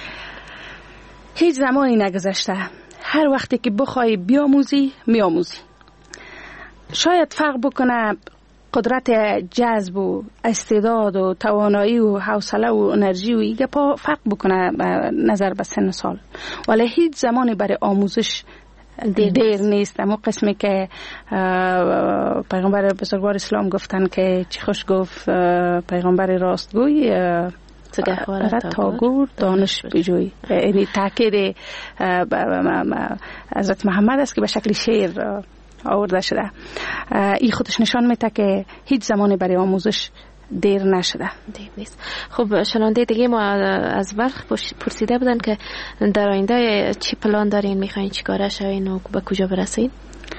F: هیچ زمانی نگذشته. هر وقتی که بخوای بیاموزی میاموزی. شاید فرق بکنه قدرت جذب و استعداد و توانایی و حوصله و انرژی و ایگه پا فرق بکنه نظر به سن سال، ولی هیچ زمانی برای آموزش دیر, دیر نیست. اما قسمی که پیغمبر بزرگوار اسلام گفتن که چی خوش گفت پیغمبر راستگوی تاگور دانش بجوی، یعنی تاکید حضرت محمد است که به شکل شعر آورده شده. این خودش نشان میده که هیچ زمانی برای آموزش دیر نشده.
E: دیر نیست. خب شنونده دیگه ما از وقت پرسیده بودن که در آینده چی پلان دارین، میخواین چی کاره شوین و به کجا برسین؟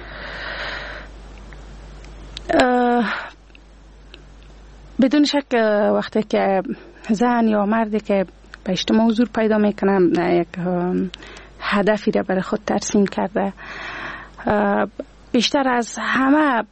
F: بدون شک وقتی که زن یا مردی که به اجتماع حضور پیدا میکنم یک هدفی را برای خود ترسیم کرده، بیشتر از همه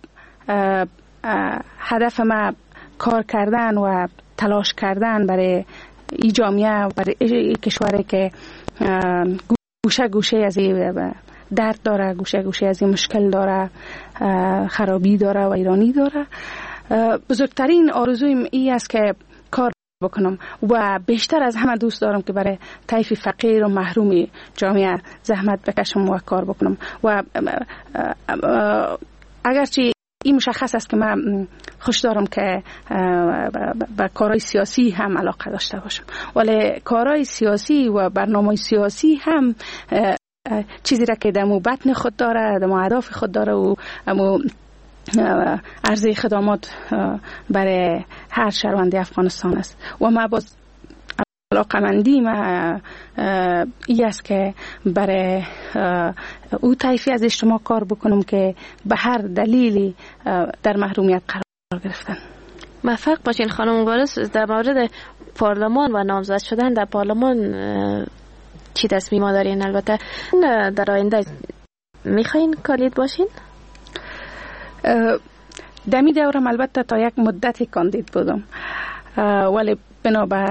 F: هدف ما کار کردن و تلاش کردن برای این جامعه و برای این کشوری که گوشه گوشه از این درد داره، گوشه گوشه از این مشکل داره، خرابی داره و ایرانی داره. بزرگترین آرزویم این است که کار بکنم و بیشتر از همه دوست دارم که برای طیف فقیر و محروم جامعه زحمت بکشم و کار بکنم و اگرچه این مشخص است که من خوش دارم که به کارهای سیاسی هم علاقه داشته باشم، ولی کارهای سیاسی و برنامه سیاسی هم چیزی را که دمو بطن خود داره، دمو اهداف خود داره و امو عرضه خدمات برای هر شهروند افغانستان است. و ما باز علاقمندی ما ای است که برای او طایفی از اجتماع کار بکنم که به هر دلیلی در محرومیت قرار گرفتن.
E: موفق باشین خانم مبارز. در مورد پارلمان و نامزد شدن در پارلمان چی تصمیم دارین؟ البته در آینده میخواین کاندید باشین؟
F: دمی دورم البته تا یک مدتی کاندید بودم، ولی بنا به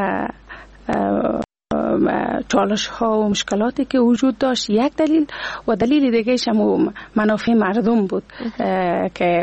F: چالش ها و مشکلاتی که وجود داشت یک دلیل و دلیل دیگه هم منافع مردم بود که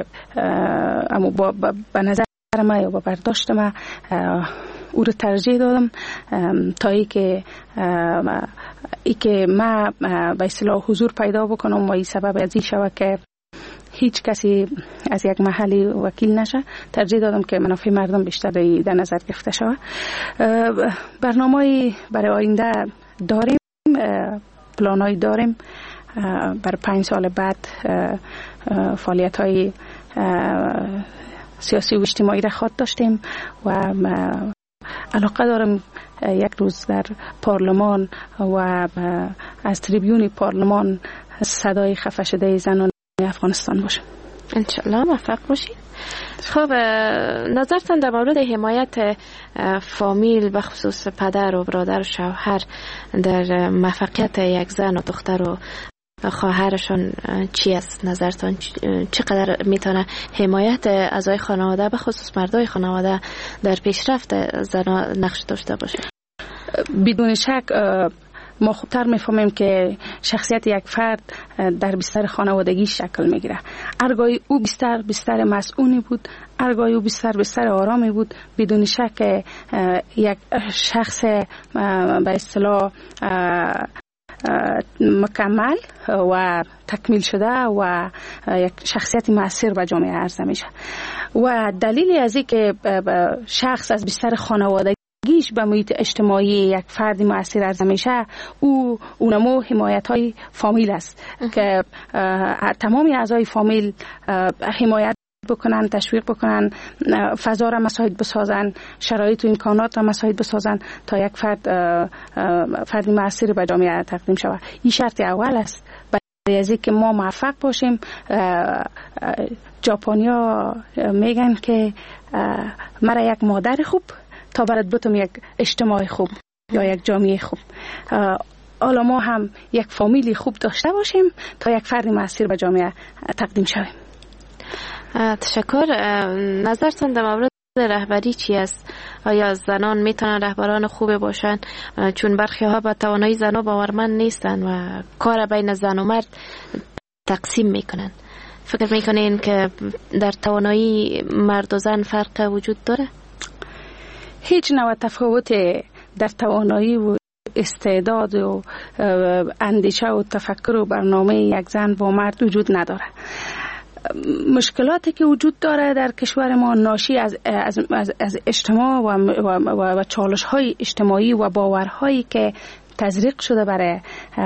F: به نظر ما یا به برداشت ما او رو ترجیح دادم تا ای که ای که ما به اصطلاح حضور پیدا بکنم و این سبب از این شود که هیچ کسی از یک محلی وکیل نشه. ترجیح دادم که منافع مردم بیشتر در نظر گرفته شود. برنامه‌ای برای آینده داریم، پلان‌هایی داریم. برای پنج سال بعد فعالیت‌های سیاسی و اجتماعی را خواهد داشتیم و علاقه دارم یک روز در پارلمان و از تریبیون پارلمان صدای خفه شده زنان افغانستان باشه.
E: انشالله موفق باشید. خب نظرتان در مورد حمایت فامیل به خصوص پدر و برادر و شوهر در موفقیت یک زن و دختر و خواهرشان چی است؟ نظرتان چقدر میتونه حمایت اعضای خانواده به خصوص مردای خانواده در پیشرفت زنان نقش داشته باشه؟
F: بدون شک ما خوبتر میفهمیم که شخصیت یک فرد در بستر خانوادگی شکل میگیره. ارگای او بستر بستر مسئولی بود، ارگای او بستر بستر آرامی بود. بدون شک یک شخص به اصطلاح مکمل و تکمیل شده و یک شخصیت مؤثر به جامعه عرضه میشه. و دلیلی از این که شخص از بستر خانوادگی گیش به محیط اجتماعی یک فردی مؤثر عرضه میشه، او اونمو حمایت های فامیل است که تمامی اعضای فامیل حمایت بکنن، تشویق بکنن، فضا را مساعد بسازن، شرایط و امکانات را مساعد بسازن تا یک فرد فردی مؤثر به جامعه تقدیم شود. این شرط اول است برای از اینکه ما موفق باشیم. ژاپنیا میگن که مرا یک مادر خوب تا برات بتم یک اجتماع خوب یا یک جامعه خوب. حالا ما هم یک فامیلی خوب داشته باشیم تا یک فرد مؤثر به جامعه تقدیم شویم.
E: تشکر. نظرتان در مورد رهبری چی است؟ آیا زنان میتونن رهبران خوب باشن؟ چون برخی ها به توانایی زنان باورمند نیستن و کار بین زن و مرد تقسیم میکنن. فکر میکنین که در توانایی مرد و زن فرق وجود داره؟
F: هیچ نوع تفاوت در توانایی و استعداد و اندیشه و تفکر و برنامه یک زن با مرد وجود نداره. مشکلاتی که وجود داره در کشور ما ناشی از از از, از اجتماع و و, و, و چالش‌های اجتماعی و باورهایی که تزریق شده برای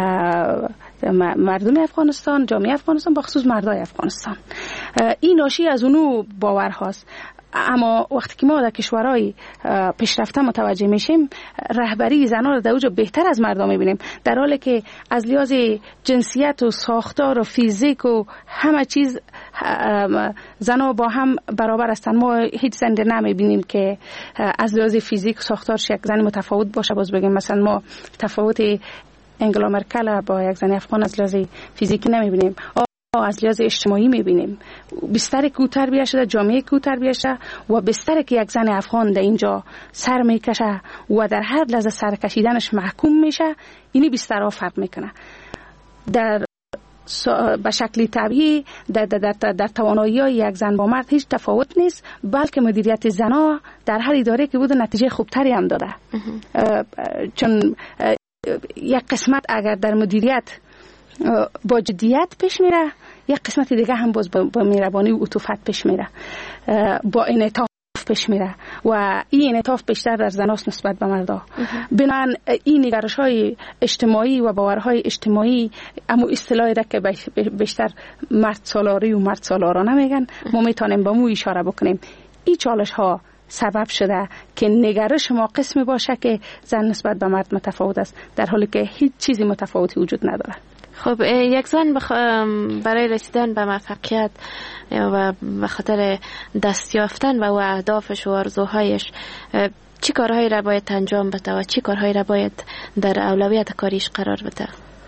F: مردم افغانستان، جامعه افغانستان، بخصوص مردای افغانستان. این ناشی از اونو باورهاست. اما وقتی که ما در کشورهای پیشرفته متوجه میشیم، رهبری زنان رو در اوج بهتر از مردم میبینیم، در حالی که از لحاظ جنسیت و ساختار و فیزیک و همه چیز زنان با هم برابر هستند. ما هیچ زن نمیبینیم که از لحاظ فیزیک و ساختارش یک زن متفاوت باشه. باز بگیم مثلا ما تفاوت انگلا مرکل با یک زن افغان از لحاظ فیزیکی نمیبینیم، از لحاظ اجتماعی میبینیم. بستر که او تربیت شده، جامعه که او تربیت شده و بستر که یک زن افغان در اینجا سر میکشه و در هر لحظه سر کشیدنش محکوم میشه، اینی بسترها فرق میکنه. در به شکلی طبیعی در, در, در, در توانایی های یک زن با مرد هیچ تفاوت نیست، بلکه مدیریت زنها در هر اداره که بوده نتیجه خوبتری هم داده. چون یک قسمت اگر در مدیریت با جدیت پیش میره، یک قسمت دیگه هم باز با مهربانی و عطوفت پیش میره، با انعطاف پیش میره و این انعطاف بیشتر در زناست نسبت به مردا. بنابراین این نگرش های اجتماعی و باورهای اجتماعی اما اصطلاحی را که بیشتر مرد سالاری و مرد سالارانه میگن، ما میتونیم به مو اشاره بکنیم این چالش ها سبب شده که نگرش ما قسمی باشه که زن نسبت به مرد متفاوت است، در حالی که هیچ چیزی متفاوتی وجود نداره.
E: خب یک زن بخ... برای رسیدن به موفقیت و به خاطر دست یافتن و اهدافش و آرزوهایش چی کارهایی را باید انجام بده و چی کارهایی را باید در اولویت کاریش قرار بده؟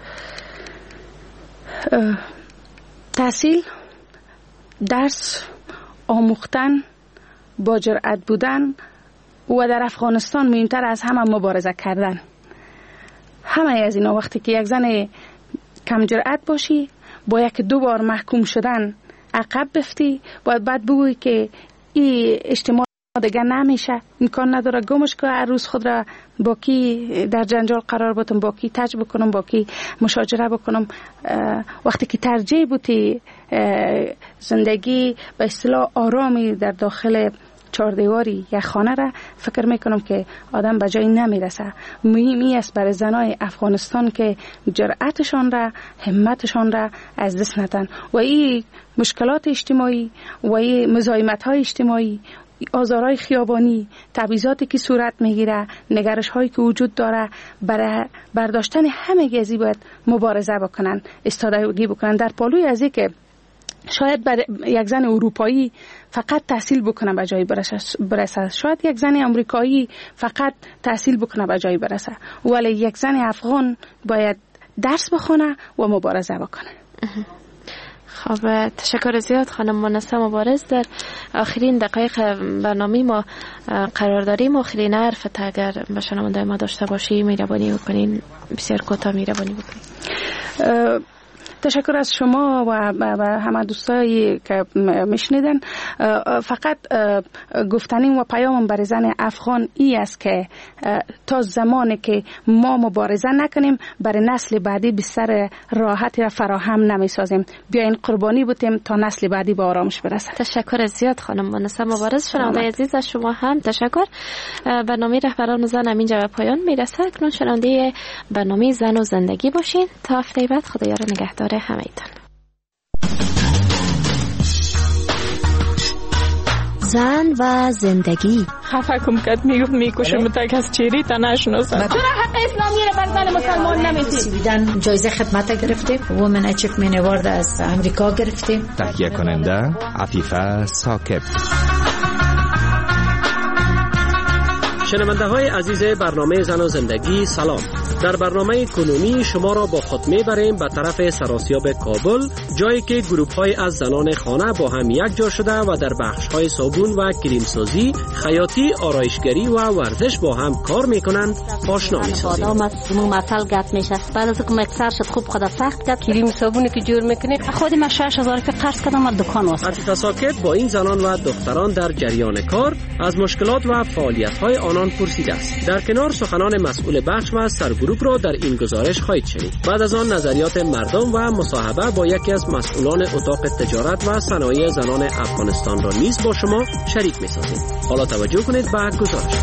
F: تحصیل، درس، آموختن، با جرأت بودن و در افغانستان مهمتر از همه مبارزه کردن. همه از اینا وقتی که یک زن کم جرأت باشی، با یک دو بار محکوم شدن عقب بفتی، باید بعد بگویی که این اجتماع دیگه نمیشه، امکان نداره گمش که هر روز خود را با کی در جنجال قرار بدم، با کی تج بکنم، با کی مشاجره بکنم. وقتی که ترجیح بودی زندگی به اصطلاح آرامی در داخل چهار دیواری یک خانه را، فکر میکنم که آدم به جایی نمیرسه. مهمی است برای زنای افغانستان که جرأتشان را، همتشان را از دست ندن و این مشکلات اجتماعی و این مزاحمت های اجتماعی، آزارهای خیابانی، تبعیضاتی که صورت میگیره، نگرش هایی که وجود داره، برای برداشتن همه گزی باید مبارزه بکنن، استادگی بکنن. در پالوی از که شاید بر یک زن اروپایی فقط تحصیل بکنه به جایی برسه، شاید یک زن امریکایی فقط تحصیل بکنه به جایی برسه، ولی یک زن افغان باید درس بخونه و مبارزه بکنه.
E: خب تشکر زیاد خانم مانسه مبارز. در آخرین دقایق برنامه ما قرار داریم. آخرین حرفت اگر به شنونده ما داشته باشی میربانی بکنین، بسیار کوتاه میربانی بکنین.
F: تشکر از شما و همه دوستایی که میشنیدن. فقط گفتنیم و پیامم برای زن افغان ای است که تا زمانی که ما مبارزه نکنیم برای نسل بعدی بستر راحتی را فراهم نمیسازیم. بیاین قربانی بودیم تا نسل بعدی به آرامش برسه.
E: تشکر زیاد خانم مانسه مبارز. شنونده عزیز از شما هم تشکر. برنامه رهبران زن همینجا به پایان میرسه. اکنون شنونده برنامه زن و زندگی باشین. تا هفته بعد خدایا رو نگهدار همه ایتان.
I: زن و زندگی.
J: خفه کم کد میگفت میکشم تک از چیری تا نشناسم.
K: چرا حق اسلامی رو بر زن مسلمان نمیدید؟
I: سویدن جایزه خدمت گرفتیم، وومن اچیومنت اوارد از امریکا گرفتیم.
L: تهیه کننده عفیفه ساکت.
M: شنونده های عزیز برنامه زن و زندگی سلام. در برنامه کنونی شما را با خود میبریم به طرف سراسیاب کابل، جایی که گروپ های از زنان خانه با هم یک جا شده و در بخش های صابون و کریمسازی، خیاطی، آرایشگری و ورزش با هم کار میکنند آشنا میسازیم.
N: آدم از مو مثل گپ میشه. بعد از اینکه مکسر شد خوب خدا سخت کرد، کریم صابونی که جور میکنه خودی ما شش هزار که قرض کردم از دکان واسه.
M: عفیفه ساکت با این زنان و دختران در جریان کار از مشکلات و فعالیت های آنان پرسیده است. در کنار سخنان مسئول بخش و سرگروه را در این گزارش خواهید شنید. بعد از آن نظریات مردم و مصاحبه با یکی از مسئولان اتاق تجارت و صنایع زنان افغانستان را نیز با شما شریک می‌سازیم. حالا توجه کنید به گزارش.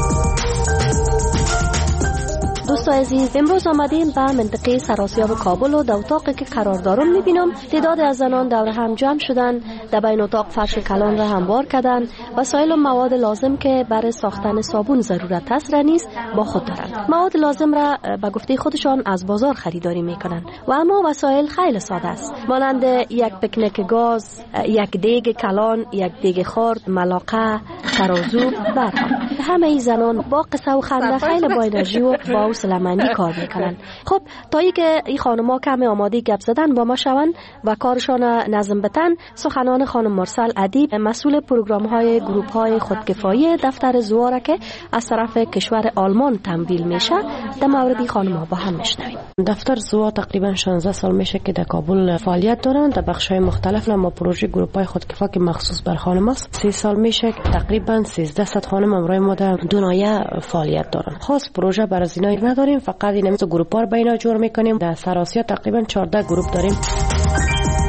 N: دوست عزیز، امروز آمدیم به منطقه سراسیاب کابل و در اتاقی که قرار دارم میبینم تعداد از زنان دور هم جمع شدن، در بین اتاق فرش کلان را هموار کردن، وسایل و مواد لازم که برای ساختن صابون ضرورت است را نیز با خود دارند. مواد لازم را به گفته خودشان از بازار خریداری میکنند و اما وسایل خیلی ساده است، مانند یک پکنک گاز، یک دیگ کلان، یک دیگ خرد، ملاقه، ترازو، برق. همه ای زنان با قصه و خنده خیلی با انرژی و با سلامتی کار میکنن. خب تا ای که این خانم‌ها کم آماده گپ زدن با ما شوند و کارشان نظم بدن، سخنان خانم مرسل ادیب مسئول پروگرام‌های گروپ‌های خودکفایی دفتر زواره که از طرف کشور آلمان تمویل میشه در مورد این خانم‌ها با هم میشنویم.
O: دفتر زوا تقریبا شانزده سال میشه که در کابل فعالیت دارن، در بخش‌های مختلف ما پروژه گروپ‌های خودکفا که مخصوص بر خانم است. سی سال میشه که تقریبا سیزده صد خانم امروز ما در دو ناحیه فعالیت دارن. خاص پروژه برای زینای نداریم، فقط این گروپ‌ها رو بینا جور میکنیم. در سراسیاب تقریبا چهارده گروپ داریم.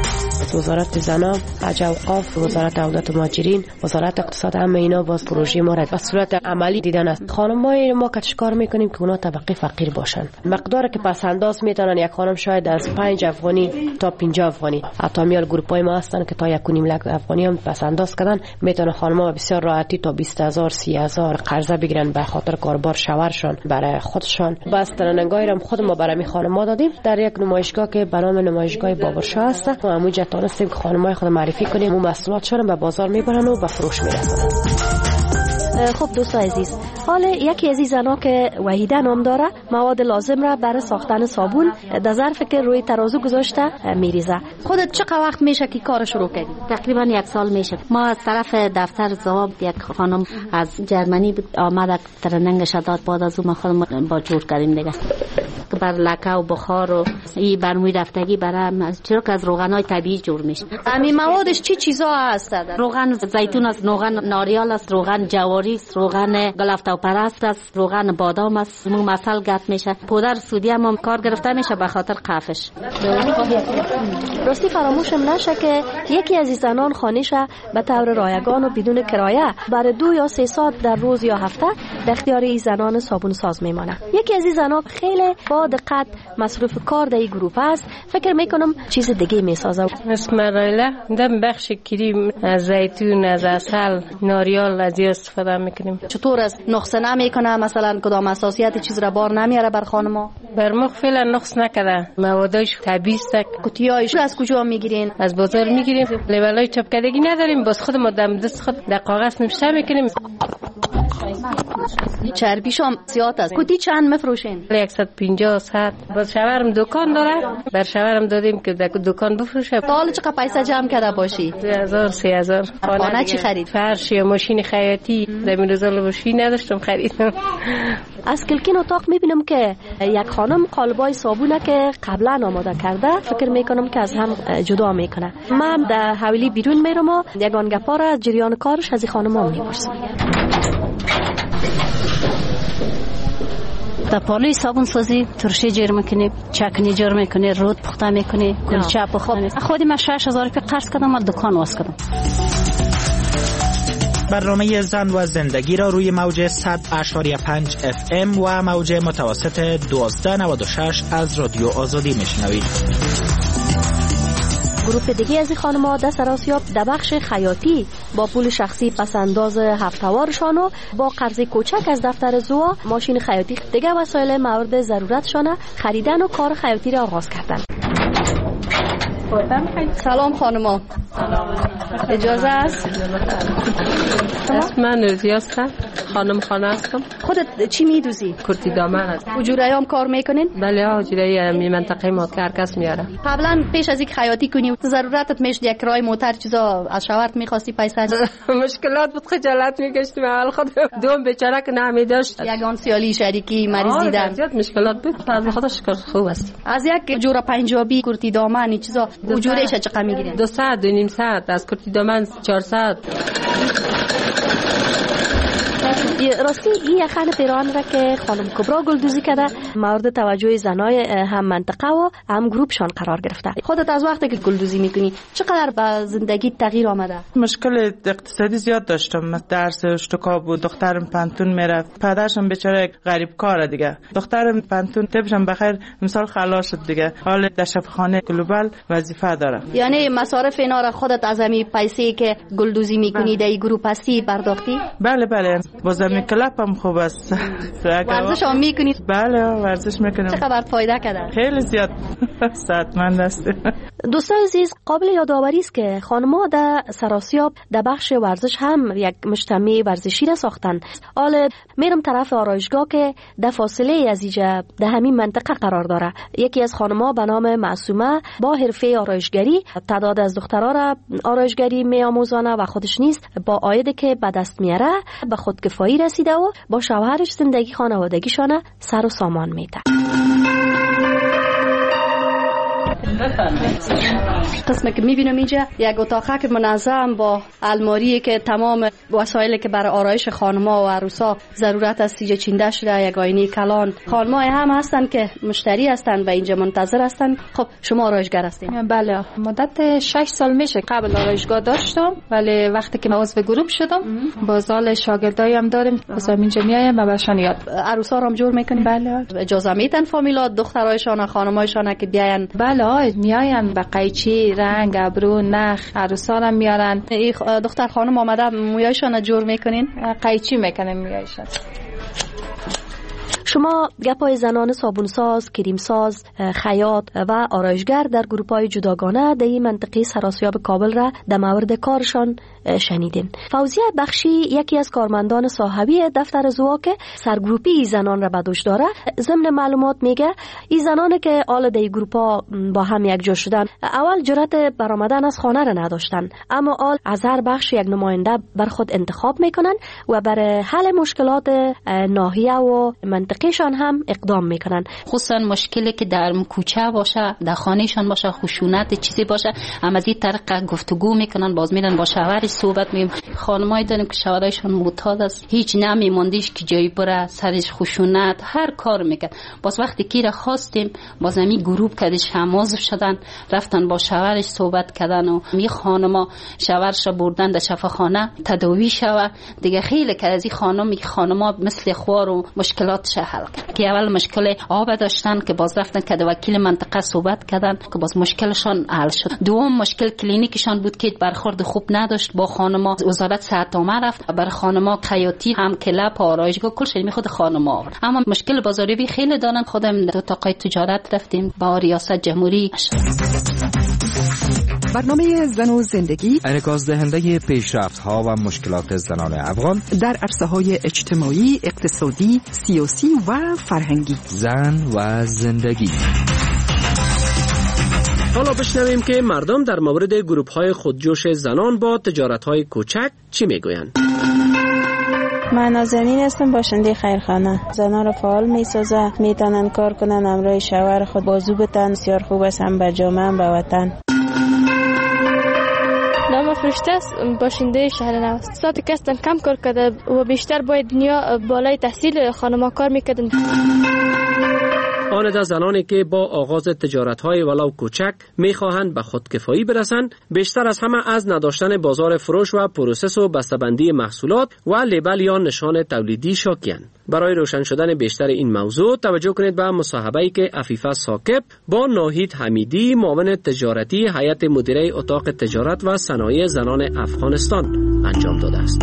O: وزارت زنا، حج اوقاف، وزارت عودت و مهاجرین، وزارت اقتصاد، همه اینا باز پروژه ما را به صورت عملی دیدن است. خانم‌های ما که کار میکنیم که اونا طبقه فقیر باشن. مقداری که پس انداز میتونن یک خانم شاید از پنج افغانی تا پنجاه افغانی، حتی میال گروپای ما هستن که تا یک و نیم لک افغانی هم پس انداز کردن، میتونن خانم‌ها بسیار راحتی تا بیست هزار سی هزار قرضه بگیرن به خاطر کاربار شوهرشان برای خودشان. بس ترننگای هم خود ما برای می خانم‌ها دادیم در یک نمایشگاه که به نام نمایشگاه بابرشاه است. ما همونجا تونستیم که خانم‌های خود معرفی کنیم و محصولاتشون به بازار میبرن و به فروش میرسونن.
N: خب دوستان عزیز، حال یکی از این زنا که وحیده نام داره مواد لازم را برای ساختن صابون در ظرف که روی ترازو گذاشته میریزه. خودت چقدر وقت میشه که کار شروع کردی؟
P: تقریبا یک سال میشه. ما از طرف دفتر زواب یک خانم از جرمنی آمد ترننگش داد، بعد از اون ما خودمون با جور کردیم دیگه بر لکه و بخار و این برموی رفتگی برای چرا که از روغنای طبیعی جور میشه.
N: همین موادش چی چیزا هست؟
P: روغن زیتون است، روغن ناریال است، روغن جواری است، روغن گلفت و پرست است، روغن بادام است، مو مسل گت میشه، پودر سودیم هم کار گرفته میشه به خاطر قفش.
N: راستی فراموشم نشه که یکی از این زنان خانه‌ش به طور رایگان و بدون کرایه برای دو یا سه ساعت در روز یا هفته در اختیار این زنان صابون ساز میمانه. یکی از این زنان خیلی با دقت مصروف کار در این گروه است. فکر میکنم چیز دیگه میسازه.
Q: اسم رایله دم بخش کریم از زیتون، از عسل، ناریال از استفاده میکنیم.
N: چطور است؟ نقص نمیکنه؟ مثلا کدام اساسیت چیز را بار نمیاره بر خانما؟
Q: بر مخ فعلا نقص نکرده. موادش طبیعی است.
N: کتیایش از کجا میگیرین؟
Q: از بازار میگیریم. لیبلای چاپ کردگی نداریم، باز خود ما دم دست خود در کاغذ نوشته میکنیم.
N: چربیشم زیاد است. کتی چند میفروشین؟
Q: صد و پنجاه صد. باز شوهرم دکان داره، بر شوهرم دادیم که در دکان بفروشه.
N: تا حالا چقدر پیسه جمع کرده باشی؟
Q: دو هزار سه هزار.
N: خانه چی خرید؟
Q: فرش یا ماشین خیاطی. در این روزا لباشی نداشتم خریدم.
N: از کلکین اتاق میبینم که یک خانم قالبای صابونه که قبلا آماده کرده فکر میکنم که از هم جدا میکنه. من در حویلی بیرون میرم و یگان گپا را جریان کارش از این خانم هم میپرسم.
P: در پالوی صابون سازی ترشی جیر میکنی، چکنی جیر میکنی، رود پخته میکنی، کلچه پخته. خودی من شش هزار روپیه قرض کردم و دکان واس کردم.
R: برنامه زن و زندگی را روی موج صد اشاری پنج اف ام و موج متوسط دوازده نود و شش از رادیو آزادی میشنوید.
N: گروه دیگه از این خانم‌ها در سراسیاب در بخش خیاطی با پول شخصی پس انداز هفته‌وارشان و با قرض کوچک از دفتر زوا ماشین خیاطی دیگه وسایل مورد ضرورتشان خریدن و کار خیاطی را آغاز کردن. سلام خانما. اجازه است؟
Q: اسم من نوزی هستم، خانم خانه هستم.
N: خودت چی میدوزی؟
Q: کرتی دامن هست.
N: حجورایی هم کار میکنین؟
Q: بله ها، حجورایی می منطقه ما که هر کس میاره.
N: قبلا پیش از اینکه خیاطی کنی ضرورتت میشد یک کرای موتر چیزا از شوهرت میخواستی پیسه؟
Q: مشکلات بود، خجالت میکشتیم اول خود دوم بیچاره که نمیداشت.
N: یگان سیالی شریکی مریض دیدن.
Q: زیاد مشکلات بود. از خدا شکر خوب است.
N: از یک جوره پنجابی کرتی دامن چیزا حجورش چقدر میگیرین؟
Q: دو ساعت دو نیم ساعت. از کرتی دامن چهارصد.
N: راستی این یخن پیران را که خانم کبرا گلدوزی کرده مورد توجه زنای هم منطقه و هم گروپشان قرار گرفته. خودت از وقتی که گلدوزی میکنی چقدر به زندگی تغییر آمده؟
S: مشکل اقتصادی زیاد داشتم. درس اشتکا بود، دخترم پنتون میرفت، پدرشم بیچاره غریب کاره دیگه. دخترم پنتون تبشم بخیر مثال خلاص شد دیگه. حالا در شفاخانه گلوبال وظیفه داره.
N: یعنی مصارف اینا را خودت از همین پیسه که گلدوزی میکنی در گروپ هستی پرداختی؟
S: بله بله. بازم کلپ هم خوب است.
N: ورزش هم میکنی؟
S: بله ورزش میکنم.
N: چقدر فایده کرده؟
S: خیلی زیاد. صحتمند است.
N: دوستان عزیز، قابل یادآوری است که خانم‌ها در سراسیاب در بخش ورزش هم یک مجتمع ورزشی را ساختن. حالا میرم طرف آرایشگاه که در فاصله از اینجا در همین منطقه قرار داره. یکی از خانم‌ها به نام معصومه با حرفه آرایشگری تعداد از دخترها را آرایشگری میآموزانه و خودش نیست با عایدی که به دست میاره به خودکفایی رسیده و با شوهرش زندگی خانوادگیشان سر و سامان میده. قسمی که میبینم اینجا یک اتاقه که منظم با الماری که تمام وسایلی که برای آرایش خانم‌ها و عروسا ضرورت است اینجا چینده شده، یک آینه کلان. خانم‌ها هم هستن که مشتری هستن و اینجا منتظر هستن. خب شما آرایشگر هستین؟
J: بله، مدت شش سال میشه قبل آرایشگاه داشتم، ولی وقتی که عضو گروه شدم بازار شاگردایی هم داریم، مثلا اینجا میایم و برشان یاد.
N: عروسا رو هم جور میکنین؟
J: بله.
N: اجازه میدن فامیلات دخترایشان خانمایشان که بیاین؟
J: بله، میاین با قیچی، رنگ، ابرو، نخ، عروسا رو میارن.
N: این دختر خانم آمده مویایشان جور میکنین؟
J: قیچی میکنیم مویایشان.
N: شما گپای زنان صابونساز، کریمساز، خیاط و آرایشگر در گروپ‌های جداگانه در این منطقه سراسیاب کابل را در مورد کارشان شنیدین. فوزیه بخشی یکی از کارمندان صاحبی دفتر زوا که سرگروپی زنان را به دوش داره، ضمن معلومات میگه این زنانی که آل در گروپ‌ها با هم یک جا شدن اول جرأت برآمدن از خانه را نداشتن، اما آل از هر بخش یک نماینده بر خود انتخاب میکنن و برای حل مشکلات ناحیه و منطقهشان هم اقدام میکنن.
P: خصوصا مشکلی که در کوچه باشه، در خانهشان باشه، خشونت چیزی باشه، هم از این طریق گفتگو میکنن، باز میرن با شوهرش صحبت میم. خانمای داریم که شوهرشان معتاد است، هیچ نمیموندیش که جایی بره، سرش خشونت هر کار میکرد. باز وقتی کی را خواستیم باز می گروپ کردش هماز شدن، رفتن با شوهرش صحبت کردن و می خانما شوهرش بردن در شفاخانه تداوی شوه دیگه. خیلی که از این خانم خانما مثل خوار و مشکلاتش حل کرد که اول مشکل آب داشتن که باز رفتن که وکیل منطقه صحبت کردن که باز مشکلشان حل شد. دوم مشکل کلینیکشان بود که برخورد خوب نداشت با خانما. وزارت صحت آمد رفت برای خانما خیاطی هم کلپ آرایشگاه کل شی میخواد خانما آورد. اما مشکل بازاریابی خیلی دارن. خودم دو تاقای تجارت رفتیم با ریاست جمهوری.
T: برنامه زن و زندگی
L: انعکاس دهنده پیشرفت ها و مشکلات زنان افغان
T: در عرصه های اجتماعی، اقتصادی، سیاسی و فرهنگی.
L: زن و زندگی.
M: حالا بشنویم که مردم در مورد گروپ های خودجوش زنان با تجارت های کوچک چی میگویند.
U: من نازنین هستم، باشنده خیرخانه. زنان رو فعال میسازه، میتونن کار کنن، همراه شوهر خود بازو بتن. بسیار خوب است، هم به جامعه هم به وطن.
V: نام فرشته است، باشنده شهر نو. ساعتی که هستن کم کار کرده و بیشتر باید دنیا بالای تحصیل خانما کار میکردن.
M: آن زنانی که با آغاز تجارت‌های ولو کوچک می‌خواهند به خودکفایی برسند، بیشتر از همه از نداشتن بازار فروش و پروسس و بسته‌بندی محصولات و لیبل یا نشان تولیدی شاکی‌اند. برای روشن شدن بیشتر این موضوع توجه کنید به مصاحبه‌ای که عفیفه ثاقب با ناهید حمیدی، معاون تجارتی هیئت مدیره اتاق تجارت و صنایع زنان افغانستان انجام داده است.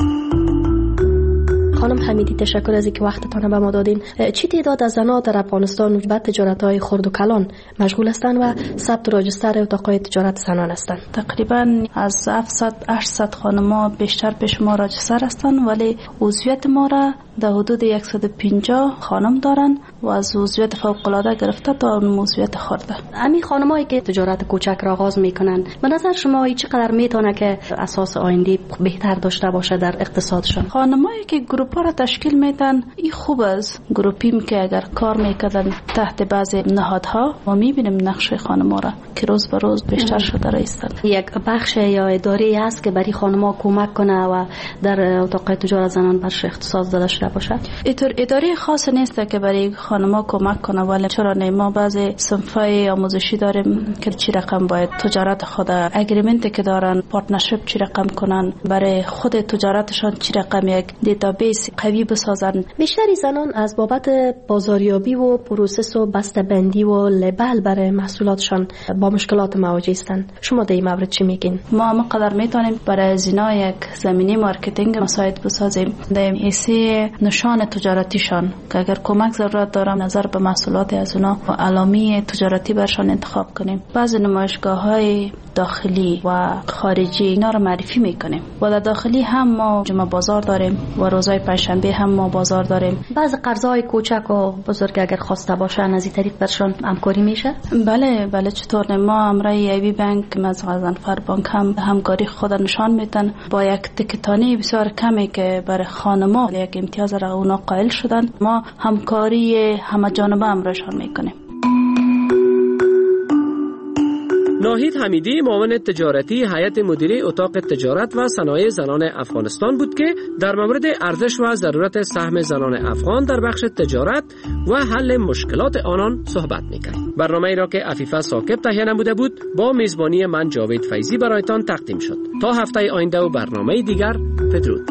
N: خانم حمیدی، تشکر از اینکه وقتتان به ما دادین. چی تعداد از زنان در افغانستان به تجارت‌های خرد و کلان مشغول هستند و ثبت راجستر اتاق‌های تجارت زنان هستند؟
W: تقریبا از هفتصد هشتصد خانم‌ها بیشتر پیش ما راجستر هستند، ولی عضویت ما را در حدود صد و پنجاه خانم دارن و از عضویت فوق‌العاده گرفته تا عضویت خرده.
N: همین خانمایی که تجارت کوچک را آغاز میکنن، به نظر شما این چقدر میتونه که اساس آینده بهتر داشته باشه در اقتصادشان؟
W: خانمایی که گروپ را تشکیل میدن این خوب است. گروپیم که اگر کار میکردن تحت بعضی نهادها و میبینیم نقش خانما را که روز به روز بیشتر شده رایستن.
N: یک بخش یا اداره هست که برای خانما کمک کنه و در اتاق تجارت زنان برش اختصاص داده شده باشه؟
W: اینطور اداره خاص نیست که برای خانما کمک کنه، ولی چرا نه، ما بعضی صنفای آموزشی داریم که چی رقم باید تجارت خود اگریمنت که دارن، پارتنرشیپ چی رقم کنن، برای خود تجارتشان چی رقم یک دیتابیس قوی بسازن.
N: بیشتری زنان از بابت بازاریابی و پروسس و بسته‌بندی و لیبل برای محصولاتشان با مشکلات مواجه هستند. شما در این مورد چی میگین؟
W: ما هم قدر میتونیم برای زینا یک زمینه مارکتینگ مساعد بسازیم در حیث نشان تجارتیشان که اگر کمک ضرورت دارم نظر به محصولات از اونا و علامه تجارتی برشان انتخاب کنیم. بعضی نمایشگاه‌های داخلی و خارجی اینا رو معرفی میکنیم و در داخلی هم ما جمعه بازار داریم و روزهای پنجشنبه هم ما بازار داریم.
N: بعضی قرضای کوچک و بزرگ اگر خواسته باشن از این طریق برشان همکاری میشه؟
W: بله بله، چطور نه. ما امرای ای بی بانک از غزنفر بانک هم همکاری خود نشان میدن با یک تکتانی بسیار کمی که برای خانما یک امتیاز را اونا قائل شدن. ما همکاری همه جانبه امرایشان میکنیم.
M: ناهید حمیدی معاون تجارتی هیئت مدیره اتاق تجارت و صنایع زنان افغانستان بود که در مورد ارزش و ضرورت سهم زنان افغان در بخش تجارت و حل مشکلات آنان صحبت می‌کرد. برنامه‌ای را که عفیفه ثاقب تهیه نموده بود با میزبانی من جاوید فیضی برایتان تقدیم شد. تا هفته آینده و برنامه دیگر، بدرود.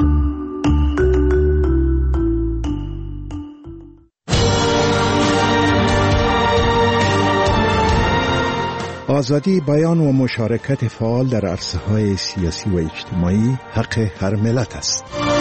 A: آزادی بیان و مشارکت فعال در عرصه‌های سیاسی و اجتماعی حق هر ملت است.